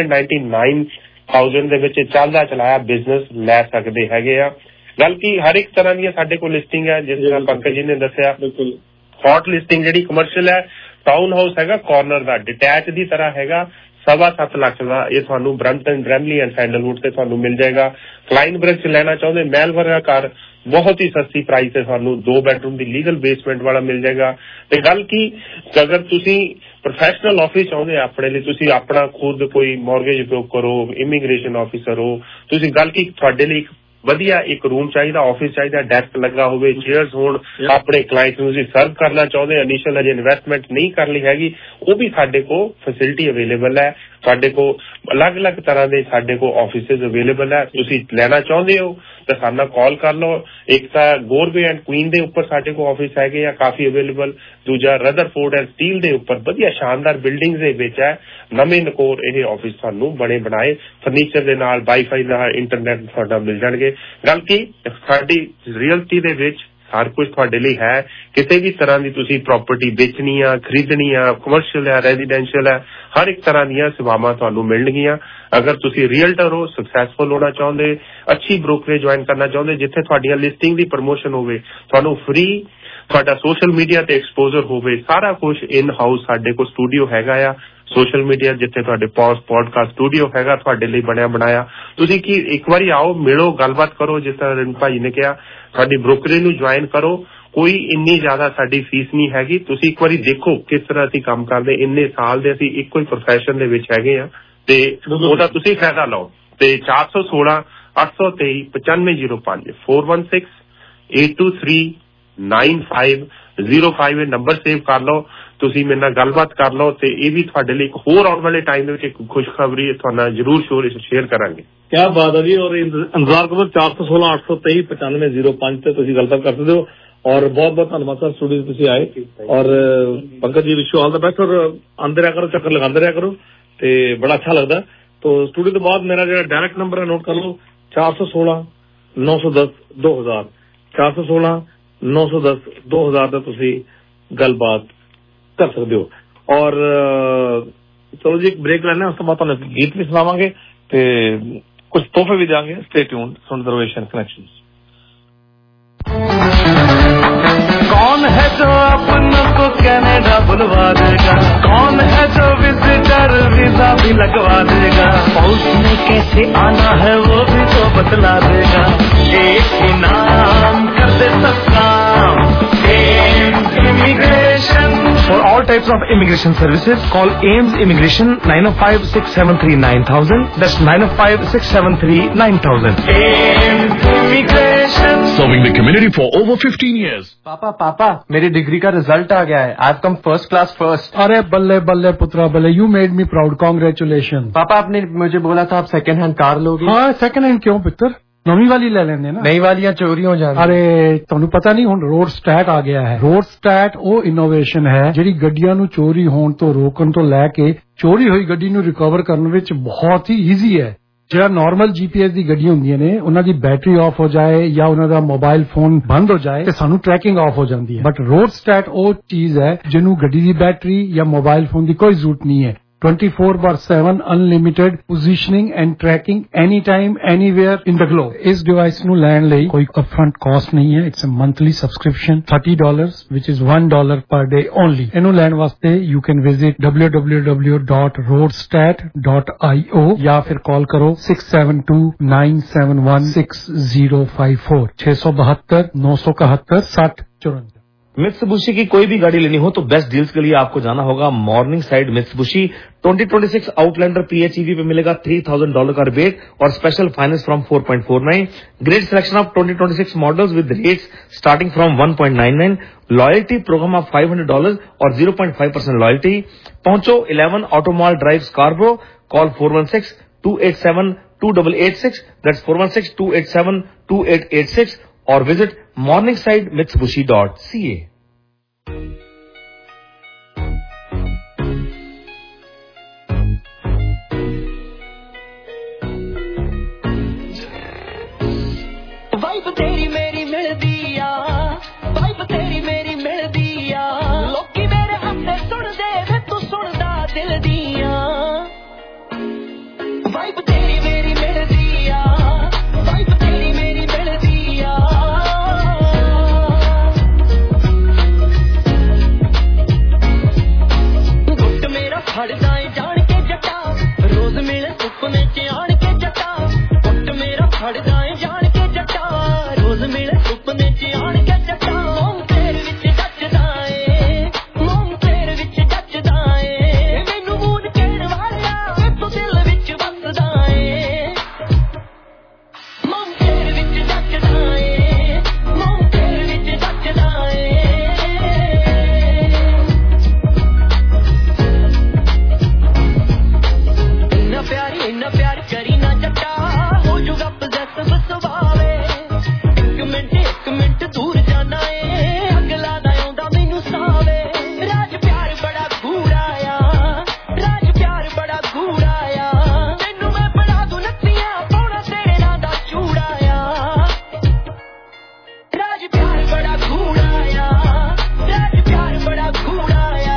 Speaker 19: 299,000 ਦੇ ਵਿੱਚ ਚੱਲਦਾ ਚਲਾਇਆ ਬਿਜ਼ਨਸ ਲੈ ਸਕਦੇ ਹੈਗੇ ਆ। ਗੱਲ ਕੀ ਹਰ ਇੱਕ ਤਰ੍ਹਾਂ ਦੀਆਂ ਸਾਡੇ ਕੋਲ ਲਿਸਟਿੰਗ ਹੈ ਜਿਸ ਤਰ੍ਹਾਂ ਪੰਕਜ ਜੀ ਨੇ ਦੱਸਿਆ। ਬਿਲਕੁਲ ਹੌਟ ਲਿਸਟਿੰਗ ਜਿਹੜੀ ਕਮਰਸ਼ੀਅਲ ਹੈ ਟਾਊਨ ਹਾਊਸ ਹੈਗਾ ਕਾਰਨਰ ਦਾ ਡਿਟੈਚ ਦੀ ਤਰ੍ਹਾਂ ਹੈਗਾ 7.5 ਲੱਖ ਦਾ, ਇਹ ਤੁਹਾਨੂੰ ਬਰੰਟਨ ਬ੍ਰੈਮਲੀ ਐਂਡ ਸੈਂਡਲਵੁੱਡ ਤੇ ਤੁਹਾਨੂੰ ਮਿਲ ਜਾਏਗਾ। ਕਲਾਈਨ ਬ੍ਰਿਜ ਲੈਣਾ ਚਾਹੁੰਦੇ ਮਹਿਲ ਵਰਗਾ ਘਰ ਬਹੁਤ ਹੀ ਸਸਤੀ ਪ੍ਰਾਈਸ ਤੇ ਤੁਹਾਨੂੰ 2 ਬੈਡਰੂਮ ਦੀ ਲੀਗਲ ਬੇਸਮੈਂਟ ਵਾਲਾ ਮਿਲ ਜਾਏਗਾ। ਤੇ ਗੱਲ ਕੀ ਅਗਰ ਤੁਸੀਂ ਪ੍ਰੋਫੈਸ਼ਨਲ ਆਫਿਸ ਚਾਹੁੰਦੇ ਆਪਣੇ ਲਈ ਤੁਸੀਂ ਆਪਣਾ ਖੁਦ ਕੋਈ ਮੌਰਗੇਜ ਉਪਯੋਗ ਕਰੋ, ਇਮੀਗ੍ਰੇਸ਼ਨ ਆਫਿਸਰ ਹੋ ਤੁਸੀਂ, ਗੱਲ ਕੀ ਤੁਹਾਡੇ ਲਈ ਵਧੀਆ ਇੱਕ ਰੂਮ ਚਾਹੀਦਾ, ਆਫਿਸ ਚਾਹੀਦਾ, ਡੈਸਕ ਲੱਗਾ ਹੋਵੇ, ਚੇਅਰਸ ਹੋਣ, ਆਪਣੇ ਕਲਾਇੰਟ ਨੂੰ ਤੁਸੀਂ ਸਰਵ ਕਰਨਾ ਚਾਹੁੰਦੇ ਇਨੀਸ਼ੀਅਲ ਅਜੇ ਇਨਵੈਸਟਮੈਂਟ ਨਹੀਂ ਕਰ ਲਈ ਹੈਗੀ, ਉਹ ਵੀ ਸਾਡੇ ਕੋਲ ਫੈਸਿਲਿਟੀ ਅਵੇਲੇਬਲ ਹੈ। ਸਾਡੇ ਕੋਲ ਅਲੱਗ-ਅਲੱਗ ਤਰ੍ਹਾਂ ਦੇ ਸਾਡੇ ਕੋਲ ਆਫਿਸਿਸ ਅਵੇਲੇਬਲ ਹੈ। ਤੁਸੀਂ ਲੈਣਾ ਚਾਹੁੰਦੇ ਹੋ ਤਾਂ ਸਾਡੇ ਨਾਲ ਕਾਲ ਕਰ ਲਓ। ਇੱਕ ਤਾਂ ਗੋਰਵੇ ਐਂਡ ਕੁਈਨ ਦੇ ਉੱਪਰ ਸਾਡੇ ਕੋਲ ਆਫਿਸ ਹੈਗੇ ਆ ਕਾਫੀ ਅਵੇਲੇਬਲ, ਦੂਜਾ ਰਦਰਫੋਰਡ ਐਂਡ ਸਟੀਲ ਦੇ ਉੱਪਰ ਵਧੀਆ ਸ਼ਾਨਦਾਰ ਬਿਲਡਿੰਗ ਦੇ ਵਿੱਚ ਹੈ ਨਵੇਂ ਨਕੋਰ ਇਹ ਆਫਿਸ ਤੁਹਾਨੂੰ ਬਣੇ ਬਣਾਏ ਫਰਨੀਚਰ ਦੇ ਨਾਲ ਵਾਈਫਾਈ ਦਾ ਇੰਟਰਨੈਟ ਤੁਹਾਡਾ ਮਿਲ ਜਾਣਗੇ। ਗੱਲ ਕੀ ਸਾਡੀ ਰੀਅਲਟੀ ਦੇ ਵਿੱਚ ਹਰ ਕੁਝ ਤੁਹਾਡੇ ਲਈ ਹੈ। ਕਿਸੇ ਵੀ ਤਰ੍ਹਾਂ ਦੀ ਤੁਸੀਂ ਪ੍ਰਾਪਰਟੀ ਵੇਚਣੀ ਆ, ਖਰੀਦਣੀ ਆ, ਕਮਰਸ਼ੀਅਲ ਹੈ, ਰੈਜ਼ੀਡੈਂਸ਼ੀਅਲ ਹੈ, ਹਰ ਇੱਕ ਤਰ੍ਹਾਂ ਦੀਆਂ ਸੇਵਾਵਾਂ ਤੁਹਾਨੂੰ ਮਿਲਣਗੀਆਂ। ਅਗਰ ਤੁਸੀਂ ਰੀਅਲਟਰ ਹੋ, ਸਕਸੈਸਫੁਲ ਹੋਣਾ ਚਾਹੁੰਦੇ, ਅੱਛੀ ਬ੍ਰੋਕਰੇਜ ਜੁਆਇਨ ਕਰਨਾ ਚਾਹੁੰਦੇ ਜਿੱਥੇ ਤੁਹਾਡੀਆਂ ਲਿਸਟਿੰਗ ਦੀ ਪ੍ਰਮੋਸ਼ਨ ਹੋਵੇ, ਤੁਹਾਨੂੰ ਫ੍ਰੀ ਤੁਹਾਡਾ ਸੋਸ਼ਲ ਮੀਡੀਆ ਤੇ ਐਕਸਪੋਜ਼ਰ ਹੋਵੇ, ਸਾਰਾ ਕੁਝ ਇਨ ਹਾਊਸ ਸਾਡੇ ਕੋਲ ਸਟੂਡੀਓ ਹੈਗਾ ਆ। ਸੋਸ਼ਲ ਮੀਡੀਆ ਜਿੱਥੇ ਤੁਹਾਡੇ ਪੋਡਕਾਸਟ ਸਟੂਡੀਓ ਹੈਗਾ ਤੁਹਾਡੇ ਲਈ ਬਣਿਆ ਬਣਾਇਆ। ਤੁਸੀਂ ਕੀ ਇੱਕ ਵਾਰੀ ਆਓ, ਮਿਲੋ, ਗੱਲਬਾਤ ਕਰੋ। ਜਿਸ ਤਰ੍ਹਾਂ ਰਣ ਭਾਈ ਨੇ ਕਿਹਾ ਸਾਡੀ ਬ੍ਰੋਕਰੇਜ ਨੂੰ ਜੁਆਇਨ ਕਰੋ, ਕੋਈ ਇੰਨੀ ਜ਼ਿਆਦਾ ਸਾਡੀ ਫੀਸ ਨਹੀਂ ਹੈਗੀ। ਤੁਸੀਂ ਇੱਕ ਵਾਰੀ ਦੇਖੋ ਕਿਸ ਤਰ੍ਹਾਂ ਅਸੀਂ ਕੰਮ ਕਰਦੇ, ਇੰਨੇ ਸਾਲ ਦੇ ਅਸੀਂ ਇੱਕੋ ਹੀ ਪ੍ਰੋਫੈਸ਼ਨ ਦੇ ਵਿੱਚ ਹੈਗੇ ਆ ਤੇ ਉਹਦਾ ਤੁਸੀਂ ਫਾਇਦਾ ਲਓ। ਤੇ 416 823 9505 416-823-9505 ਨੰਬਰ ਸੇਵ ਕਰ ਲਓ। ਤੁਸੀਂ ਮੇਰੇ ਨਾਲ ਗੱਲਬਾਤ ਕਰ ਲਓ ਤੇ ਇਹ ਵੀ ਤੁਹਾਡੇ ਲਈ ਇੱਕ ਹੋਰ ਆਉਣ ਵਾਲੇ ਟਾਈਮ ਦੇ ਵਿੱਚ ਇੱਕ ਖੁਸ਼ਖਬਰੀ ਤੁਹਾਡੇ ਨਾਲ ਜ਼ਰੂਰ ਸ਼ੇਅਰ ਕਰਾਂਗੇ।
Speaker 8: ਕਿਆ ਬਾਤ ਹੈ ਜੀ। ਔਰ ਇੰਤਜ਼ਾਰ ਕਰੋ 416 823 9505 ਤੇ ਤੁਸੀਂ ਗੱਲਬਾਤ ਕਰ ਸਕਦੇ ਹੋ। ਔਰ ਬਹੁਤ ਬਹੁਤ ਧੰਨਵਾਦ ਸਰ ਸਟੂਡੀਓ ਤੁਸੀਂ ਆਏ। ਔਰ ਪੰਕਜ ਜੀ wish you all the best. ਔਰ ਆਂਦੇ ਰਿਹਾ ਕਰੋ, ਚੱਕਰ ਲਗਾਉਂਦੇ ਰਿਹਾ ਕਰੋ ਤੇ ਬੜਾ ਅੱਛਾ ਲੱਗਦਾ। तो स्टूडियो तो बाद मेरा जो डायरेक्ट नंबर है नोट कर लो 416 910 2000 416 910 2000 ਦਾ ਤੁਸੀਂ ਗੱਲਬਾਤ ਕਰ ਸਕਦੇ ਹੋ। ਔਰ ਚਲੋ ਜੀ ਇੱਕ ਬ੍ਰੇਕ ਲੈਣਾ, ਉਸ ਤੋਂ ਬਾਅਦ ਤੁਹਾਨੂੰ ਗੀਤ ਵੀ ਸੁਣਾਵਾਂਗੇ ਤੇ ਕੁਝ ਤੋਹਫੇ ਵੀ ਦੇਵਾਂਗੇ। ਸਟੇ ट्यून्ड, सुनते रहो एशियन कनेक्शंस।
Speaker 9: कौन है जो अपनों को कनाडा बुलवा देगा, कौन है जो विजिटर वीजा भी लगवा देगा, हाउस में कैसे आना है वो भी तो बतला देगा, एक ही नाम कर दे सब काम, immigration.
Speaker 8: For all types of immigration services, call AIMS Immigration 905-673-9000. That's 905-673-9000.
Speaker 9: AIMS Immigration.
Speaker 13: Serving the community for over 15 years.
Speaker 20: पापा मेरी डिग्री का रिजल्ट आ गया है। I have come first class first.
Speaker 21: अरे बल्ले बल्ले पुत्रा बल्ले, you made me proud, congratulation.
Speaker 20: पापा आपने मुझे बोला था आप सेकंड हैंड कार लोगे।
Speaker 21: हाँ सेकंड हैंड क्यों पुत्र, नवी वाली ले लेंगे ना।
Speaker 20: नई वालियां चोरी हो जाती।
Speaker 21: अरे ਤੁਹਾਨੂੰ ਪਤਾ ਨਹੀਂ ਹੁਣ ਰੋਡ ਸਟੈਟ ਆ ਗਿਆ ਹੈ। ਰੋਡ ਸਟੈਟ ਉਹ ਇਨੋਵੇਸ਼ਨ ਹੈ ਜਿਹੜੀ ਗੱਡੀਆਂ ਨੂੰ ਚੋਰੀ ਹੋਣ ਤੋਂ ਰੋਕਣ ਤੋਂ ਲੈ ਕੇ ਚੋਰੀ ਹੋਈ ਗੱਡੀ ਨੂੰ ਰਿਕਵਰ ਕਰਨ ਵਿੱਚ ਬਹੁਤ ਹੀ ਈਜ਼ੀ ਹੈ। ਜਿਹੜਾ ਨਾਰਮਲ GPS ਦੀ ਗੱਡੀਆਂ ਹੁੰਦੀਆਂ ਨੇ ਉਹਨਾਂ ਦੀ ਬੈਟਰੀ ਆਫ ਹੋ ਜਾਏ ਜਾਂ ਉਹਨਾਂ ਦਾ ਮੋਬਾਈਲ ਫੋਨ ਬੰਦ ਹੋ ਜਾਏ ਤੇ ਸਾਨੂੰ ਟਰੈਕਿੰਗ ਆਫ ਹੋ ਜਾਂਦੀ ਹੈ। ਬਟ ਰੋਡ ਸਟੈਟ ਉਹ ਚੀਜ਼ ਹੈ ਜਿਹਨੂੰ ਗੱਡੀ ਦੀ ਬੈਟਰੀ ਜਾਂ ਮੋਬਾਈਲ ਫੋਨ ਦੀ ਕੋਈ ਜ਼ਰੂਰਤ ਨਹੀਂ ਹੈ। 24/7 unlimited positioning and tracking anytime anywhere in the globe. इस डिवाइस ਨੂੰ ਲੈਣ ਲਈ ਕੋਈ upfront cost ਨਹੀਂ ਹੈ. It's a monthly subscription, $30, which is $1 per day only. ਇਹਨੂੰ ਲੈਣ ਵਾਸਤੇ you can visit www.roadstat.io ਜਾਂ ਫਿਰ ਕਾਲ ਕਰੋ 672-971-6054 672 971 6054.
Speaker 2: मित्सुबिशी की कोई भी गाड़ी लेनी हो तो बेस्ट डील्स के लिए आपको जाना होगा Morningside Mitsubishi. 2026 Outlander PHEV पे मिलेगा $3,000 का रिबेट और special finance from 4.49। Great selection of 2026 models with rates starting from 1.99। Loyalty programme of $500 और 0.5% लॉयल्टी। पहुंचो 11 Automall Drive Scarborough. Call 416-287-2886, that's 416-287-2886 और विजिट morningside-mitsubishi.ca।
Speaker 15: वाइब तेरी मेरी मिलदी आ, वाइब तेरी मेरी मिलदी आ, लोकी मेरे हत्थे सुन दे वे तू सुनदा दिल दिया। वाइब तेरी मेरी मिलदी आ, वाइब तेरी मेरी मिलदी आ। गुट मेरा फड़दा है जान के जटा, रोज मिले सुपने च आन के जटा। गुट मेरा फड़दा है जान के जटा, रोज मिले सुपने च आन के जटा। मोम तेरे विच जचदा ए, मोम तेरे विच जचदा ए, मैनू मून कहण वालिया तू दिल विच बसदा ए। मोम तेरे विच जचदा ए, मोम तेरे विच जचदा ए। इन्ना प्यार करी ना जटा, हो जुगा पजैसिव सुभावे। एक मिनट दूर जाना ए, अगला ना आउंदा मैनू सावे। राज प्यार बड़ा गूढ़ाया, राज प्यार बड़ा गूढ़ाया। तैनू मैं बड़ा दूं नत्तियां पाउणा तेरे नां दा चूड़ाया। राज प्यार बड़ा गूढ़ाया, राज प्यार बड़ा गूढ़ाया।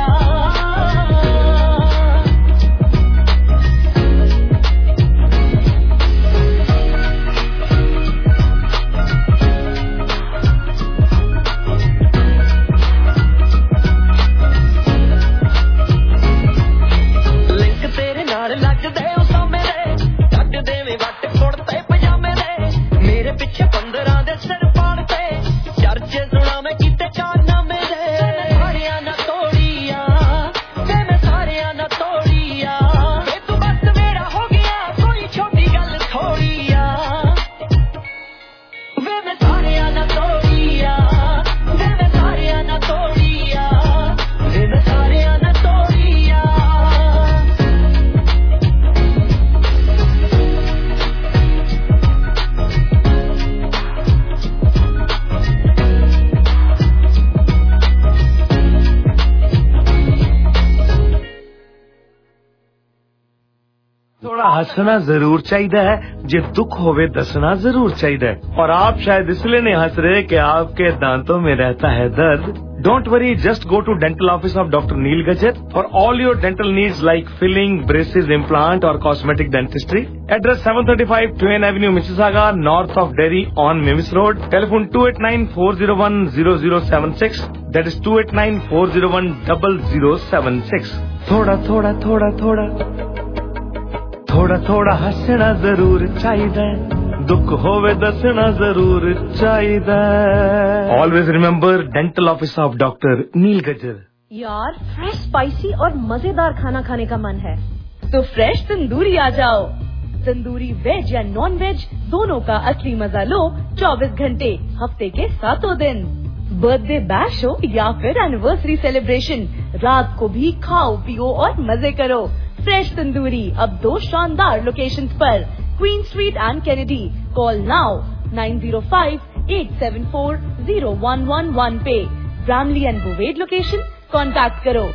Speaker 15: लिंक तेरे नाल लगदे ओ सामे दे, कट देवे वट कुड़ते पजामे दे। मेरे पिछे 15 दे सिर पाड़ते, चर्चे सुना मैं कीते कारनामे दे। सारियां ना तोड़िया, वे मैं सारियां ना तोड़िया। वे तू बस मेरा हो गया, कोई छोटी गल थोड़िया। वे मैं सारियां ना तोड़िया, वे मैं सारियां ना तोड़िया, वे मैं सारियां ना तोड़िया।
Speaker 2: थोड़ा हंसना जरूर चाहिए है, जे दुख होवे दसना जरूर चाहिए है। और आप शायद इसलिए नहीं हंस रहे कि आपके दांतों में रहता है दर्द। Don't worry, just go to dental office of doctor Neel Gajar for all your dental needs like filling, braces, implant और cosmetic dentistry. Address 735 Twain Avenue, Mississauga, north of Derry on Mimis Road. Telephone 2894010076, that is 2894010076। थोड़ा थोड़ा थोड़ा थोड़ा थोड़ा थोड़ा हंसना जरूर चाहिए, दुख होवे दसना जरूर चाहिए। Always remember dental office of doctor Neel Gajar.
Speaker 22: यार फ्रेश, स्पाइसी और मजेदार खाना खाने का मन है तो फ्रेश तंदूरी आ जाओ। तंदूरी वेज या नॉन वेज दोनों का असली मजा लो 24 घंटे हफ्ते के 7 दिन। बर्थडे बैश हो या फिर एनिवर्सरी सेलिब्रेशन, रात को भी खाओ पियो और मजे करो। फ्रेश तंदूरी अब 2 शानदार लोकेशंस पर, Queen Street and Kennedy. Call now 905-874-0111 पे। Bramalea and Bovaird location contact करो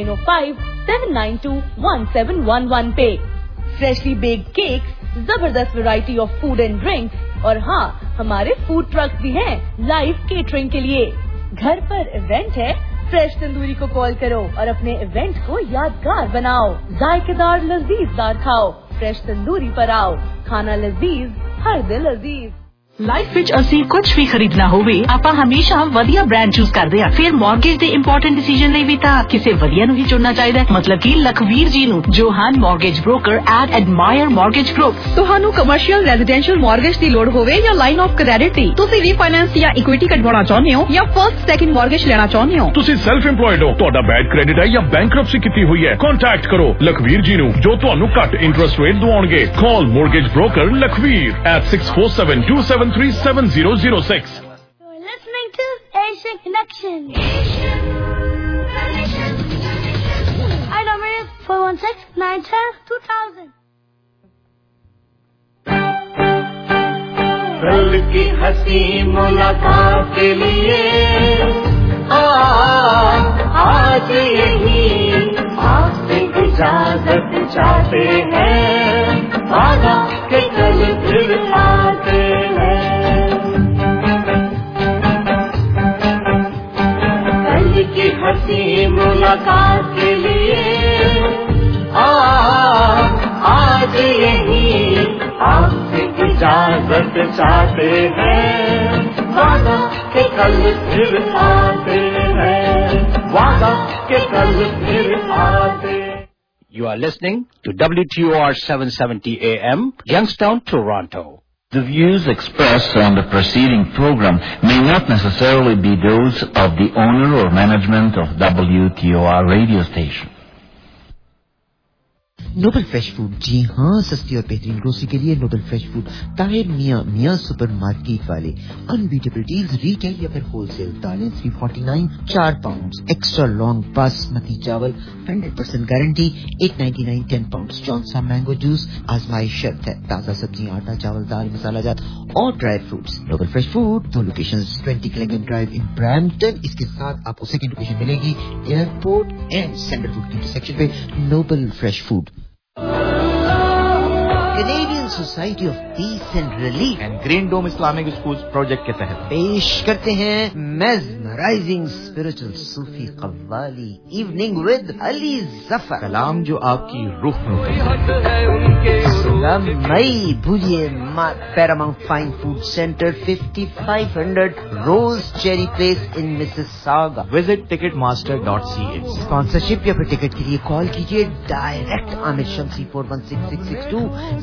Speaker 22: 905-792-1711 पे। फ्रेशली बेक्ड केक्स, जबरदस्त variety of food and drinks और हाँ, हमारे फूड ट्रक्स भी हैं लाइव केटरिंग के लिए। घर पर इवेंट है फ्रेश तंदूरी को कॉल करो और अपने इवेंट को यादगार बनाओ। जायकेदार लजीजदार खाओ, फ्रेश तंदूरी पर आओ। खाना लजीज, हर दिल अजीज।
Speaker 3: ਲਾਈਫ ਵਿੱਚ ਅਸੀਂ ਕੁਝ ਵੀ ਖਰੀਦਣਾ ਹੋਵੇ ਆਪਾਂ ਹਮੇਸ਼ਾ ਵਧੀਆ ਬ੍ਰਾਂਡ ਚੂਜ਼ ਕਰਦੇ ਹਾਂ। ਫਿਰ ਮਾਰਗੇਜ ਦੇ ਇੰਪੋਰਟੈਂਟ ਡਿਸੀਜਨ ਲਈ ਵੀ ਤਾਂ ਕਿਸੇ ਵਧੀਆ ਨੂੰ ਹੀ ਚੁਣਨਾ ਚਾਹੀਦਾ ਹੈ। ਮਤਲਬ ਕਿ ਲਖਵੀਰ ਜੀ ਨੂੰ, ਜੋ ਹਨ mortgage broker at Admire Mortgage Group. ਤੁਹਾਨੂੰ ਕਮਰਸ਼ੀਅਲ ਰੈਜ਼ੀਡੈਂਸ਼ੀਅਲ ਮਾਰਗੇਜ ਦੀ ਲੋੜ ਹੋਵੇ ਜਾਂ ਲਾਈਨ ਆਫ ਕ੍ਰੈਡਿਟ ਦੀ, ਤੁਸੀਂ ਰੀਫਾਈਨੈਂਸ ਜਾਂ ਇਕੁਇਟੀ ਕਢਵਾਉਣਾ ਚਾਹੁੰਦੇ ਹੋ ਜਾਂ ਫਰਸਟ ਸੈਕਿੰਡ ਮਾਰਗੇਜ ਲੈਣਾ ਚਾਹੁੰਦੇ ਹੋ, ਤੁਸੀਂ ਸੈਲਫ ਇੰਪਲੋਇਡ ਹੋ, ਤੁਹਾਡਾ ਬੈਡ ਕ੍ਰੈਡਿਟ ਹੈ ਜਾਂ ਬੈਂਕਰਪਸੀ ਕੀਤੀ ਹੋਈ ਹੈ, ਕੰਟੈਕਟ ਕਰੋ ਲਖਵੀਰ ਜੀ ਨੂੰ ਜੋ ਤੁਹਾਨੂੰ ਘੱਟ ਇੰਟਰਸਟ ਰੇਟ ਦਵਾਉਣਗੇ। Call mortgage broker Lakhvir at 6472737006।
Speaker 14: You're listening to Asian Connection. Our number is 416-910-2000.
Speaker 9: कल की हंसी मुलाकात के लिए आज यही आपसे इजाजत चाहते हैं, वादा के कल फिर आते हैं। की हंसी मुलाकात के लिए आज यही आपसे इजाजत चाहते हैं, वादा के कल फिर आते हैं, वादा के कल फिर आते।
Speaker 4: You are listening to WTOR 770 AM, Youngstown, Toronto.
Speaker 23: The views expressed on the preceding program may not necessarily be those of the owner or management of WTOR radio station.
Speaker 24: Noble Fresh Food, जी हाँ, सस्ती और बेहतरीन grocery के लिए Noble Fresh Food, Tahir Miyan supermarket वाले। Unbeatable deals, retail या फिर होलसेल। दालें 349 4 पाउंड, एक्स्ट्रा लॉन्ग बासमती चावल 100% गारंटी 899 10 पाउंड। जॉन सा मैंगो जूस, आजमाइश शर्त है। ताजा सब्जियां, आटा, चावल, दाल, मसाला जात और dry fruits. Noble Fresh Food, 2 locations, 20 Killingham Drive in Brampton. इसके साथ आपको सेकंड लोकेशन मिलेगी airport and central food intersection पे। Noble Fresh Food. Canadian Society of Peace and Relief
Speaker 1: and Green Dome Islamic schools project के तहत
Speaker 24: पेश करते हैं mesmerising spiritual Sufi qawwali evening with Ali Zafar.
Speaker 1: कलाम जो आपकी रूह में
Speaker 24: मई भूलिए Paramount Fine Food Centre 5500 Rose Cherry Place in Mississauga.
Speaker 1: Visit ticketmaster.ca।
Speaker 24: Sponsorship या फिर टिकट के लिए कॉल कीजिए डायरेक्ट आमिर शम्सी 416662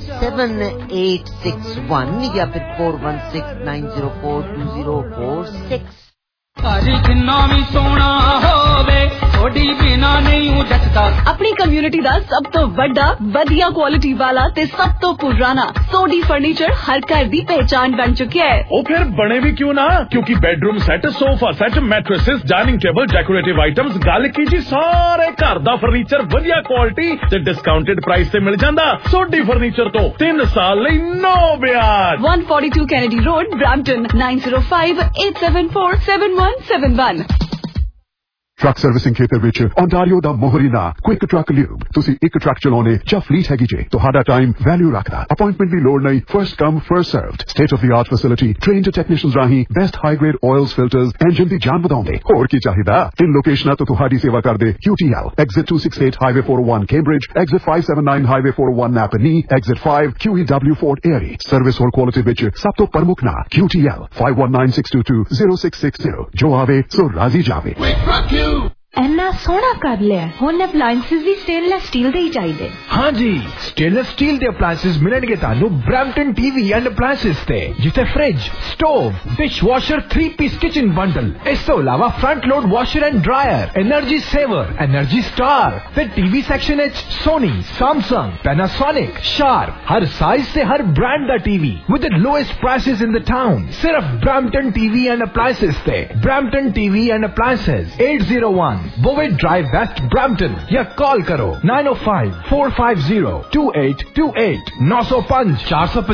Speaker 24: 7861 या फिर 4169042046।
Speaker 22: अपनी कम्युनिटी ਦਾ ਸਭ ਤੋਂ ਵੱਡਾ ਵਧੀਆ ਕੁਆਲਿਟੀ ਵਾਲਾ ਤੇ ਸਭ ਤੋਂ ਪੁਰਾਣਾ ਸੋਡੀ ਫਰਨੀਚਰ ਹਰ ਘਰ ਦੀ ਪਹਿਚਾਨ ਬਣ ਚੁੱਕਿਆ ਹੈ।
Speaker 13: ਉਹ ਫਿਰ ਬਣੇ ਵੀ ਕਿਉਂ ਨਾ, ਕਿਉਂਕਿ bedroom set, sofa set, mattresses, dining table, decorative items, ਗੱਲ ਕੀ ਜੀ ਸਾਰੇ ਘਰ ਦਾ ਫਰਨੀਚਰ ਵਧੀਆ ਕੁਆਲਿਟੀ ਤੇ ਡਿਸਕਾਊਂਟਡ ਪ੍ਰਾਈਸ ਤੇ ਮਿਲ ਜਾਂਦਾ। ਸੋਡੀ ਫਰਨੀਚਰ ਤੋਂ 3 ਸਾਲ ਲਈ no ਵਿਆਜ।
Speaker 22: 142 Kennedy Road, Brampton, 9058747171।
Speaker 25: Truck servicing खेतर विच ओंटारियो दा मोहरीना क्विक ट्रक ल्यूब। तुसी एक ट्रक चलाने ਜਾਂ ਫਲੀਟ ਹੈਗੀ ਜੇ ਤੁਹਾਡਾ ਟਾਈਮ ਵੈਲਿਊ ਰੱਖਦਾ। ਅਪਾਇੰਟਮੈਂਟ ਦੀ ਲੋੜ ਨਹੀਂ, first come first served. State of the art facility, trained technicians ਰਾਹੀਂ best high grade oils, filters, engine ਦੀ ਜਾਨ ਵਧਾਉਂਦੇ। ਹੋਰ ਕੀ ਚਾਹੀਦਾ? 3 ਲੋਕੇਸ਼ਨਾਂ ਤੋਂ ਤੁਹਾਡੀ ਸੇਵਾ ਕਰਦੇ। QTL exit 268 highway 401 Cambridge, exit 579 highway 401 Napanee, exit 5 QEW Fort Erie। Service और क्वालिटी विच सब तो प्रमुख ना QTL 5196220660। जो आवे सो राजी जावे।
Speaker 3: ਇੰਨਾ ਸੋਹਣਾ ਕਰ ਲਿਆ। ਹੁਣ ਅਪਲਾਈਐਂਸਸ ਵੀ ਸਟੇਨਲੈਸ ਸਟੀਲ ਦੇ ਹੀ ਚਾਹੀਦੇ।
Speaker 26: हाँ जी, स्टेनलेस स्टील ਦੇ ਅਪਲਾਈਐਂਸਸ ਮਿਲਣਗੇ ਤੁਹਾਨੂੰ ਬ੍ਰੈਂਪਟਨ ਟੀਵੀ ਐਂਡ ਅਪਲਾਈਐਂਸਸ ਤੇ, ਜਿੱਥੇ fridge, stove, dishwasher, 3-piece kitchen bundle, ਇਸ ਤੋਂ ਇਲਾਵਾ front load washer and dryer, energy saver, energy star ਤੇ ਟੀਵੀ ਸੈਕਸ਼ਨ ਵਿੱਚ ਸੋਨੀ, ਸੈਮਸੰਗ, ਪੈਨਾਸੋਨਿਕ, ਸ਼ਾਰਪ, ਹਰ ਸਾਈਜ਼ ਤੇ ਹਰ ਬ੍ਰਾਂਡ ਦਾ TV with the lowest prices in the town. ਸਿਰਫ ਬ੍ਰੈਂਪਟਨ ਟੀਵੀ ਐਂਡ ਅਪਲਾਈਐਂਸਸ ਤੇ। Brampton TV and appliances 801 Bowen Drive West, Brampton, या call करो 905-450-2828 905 450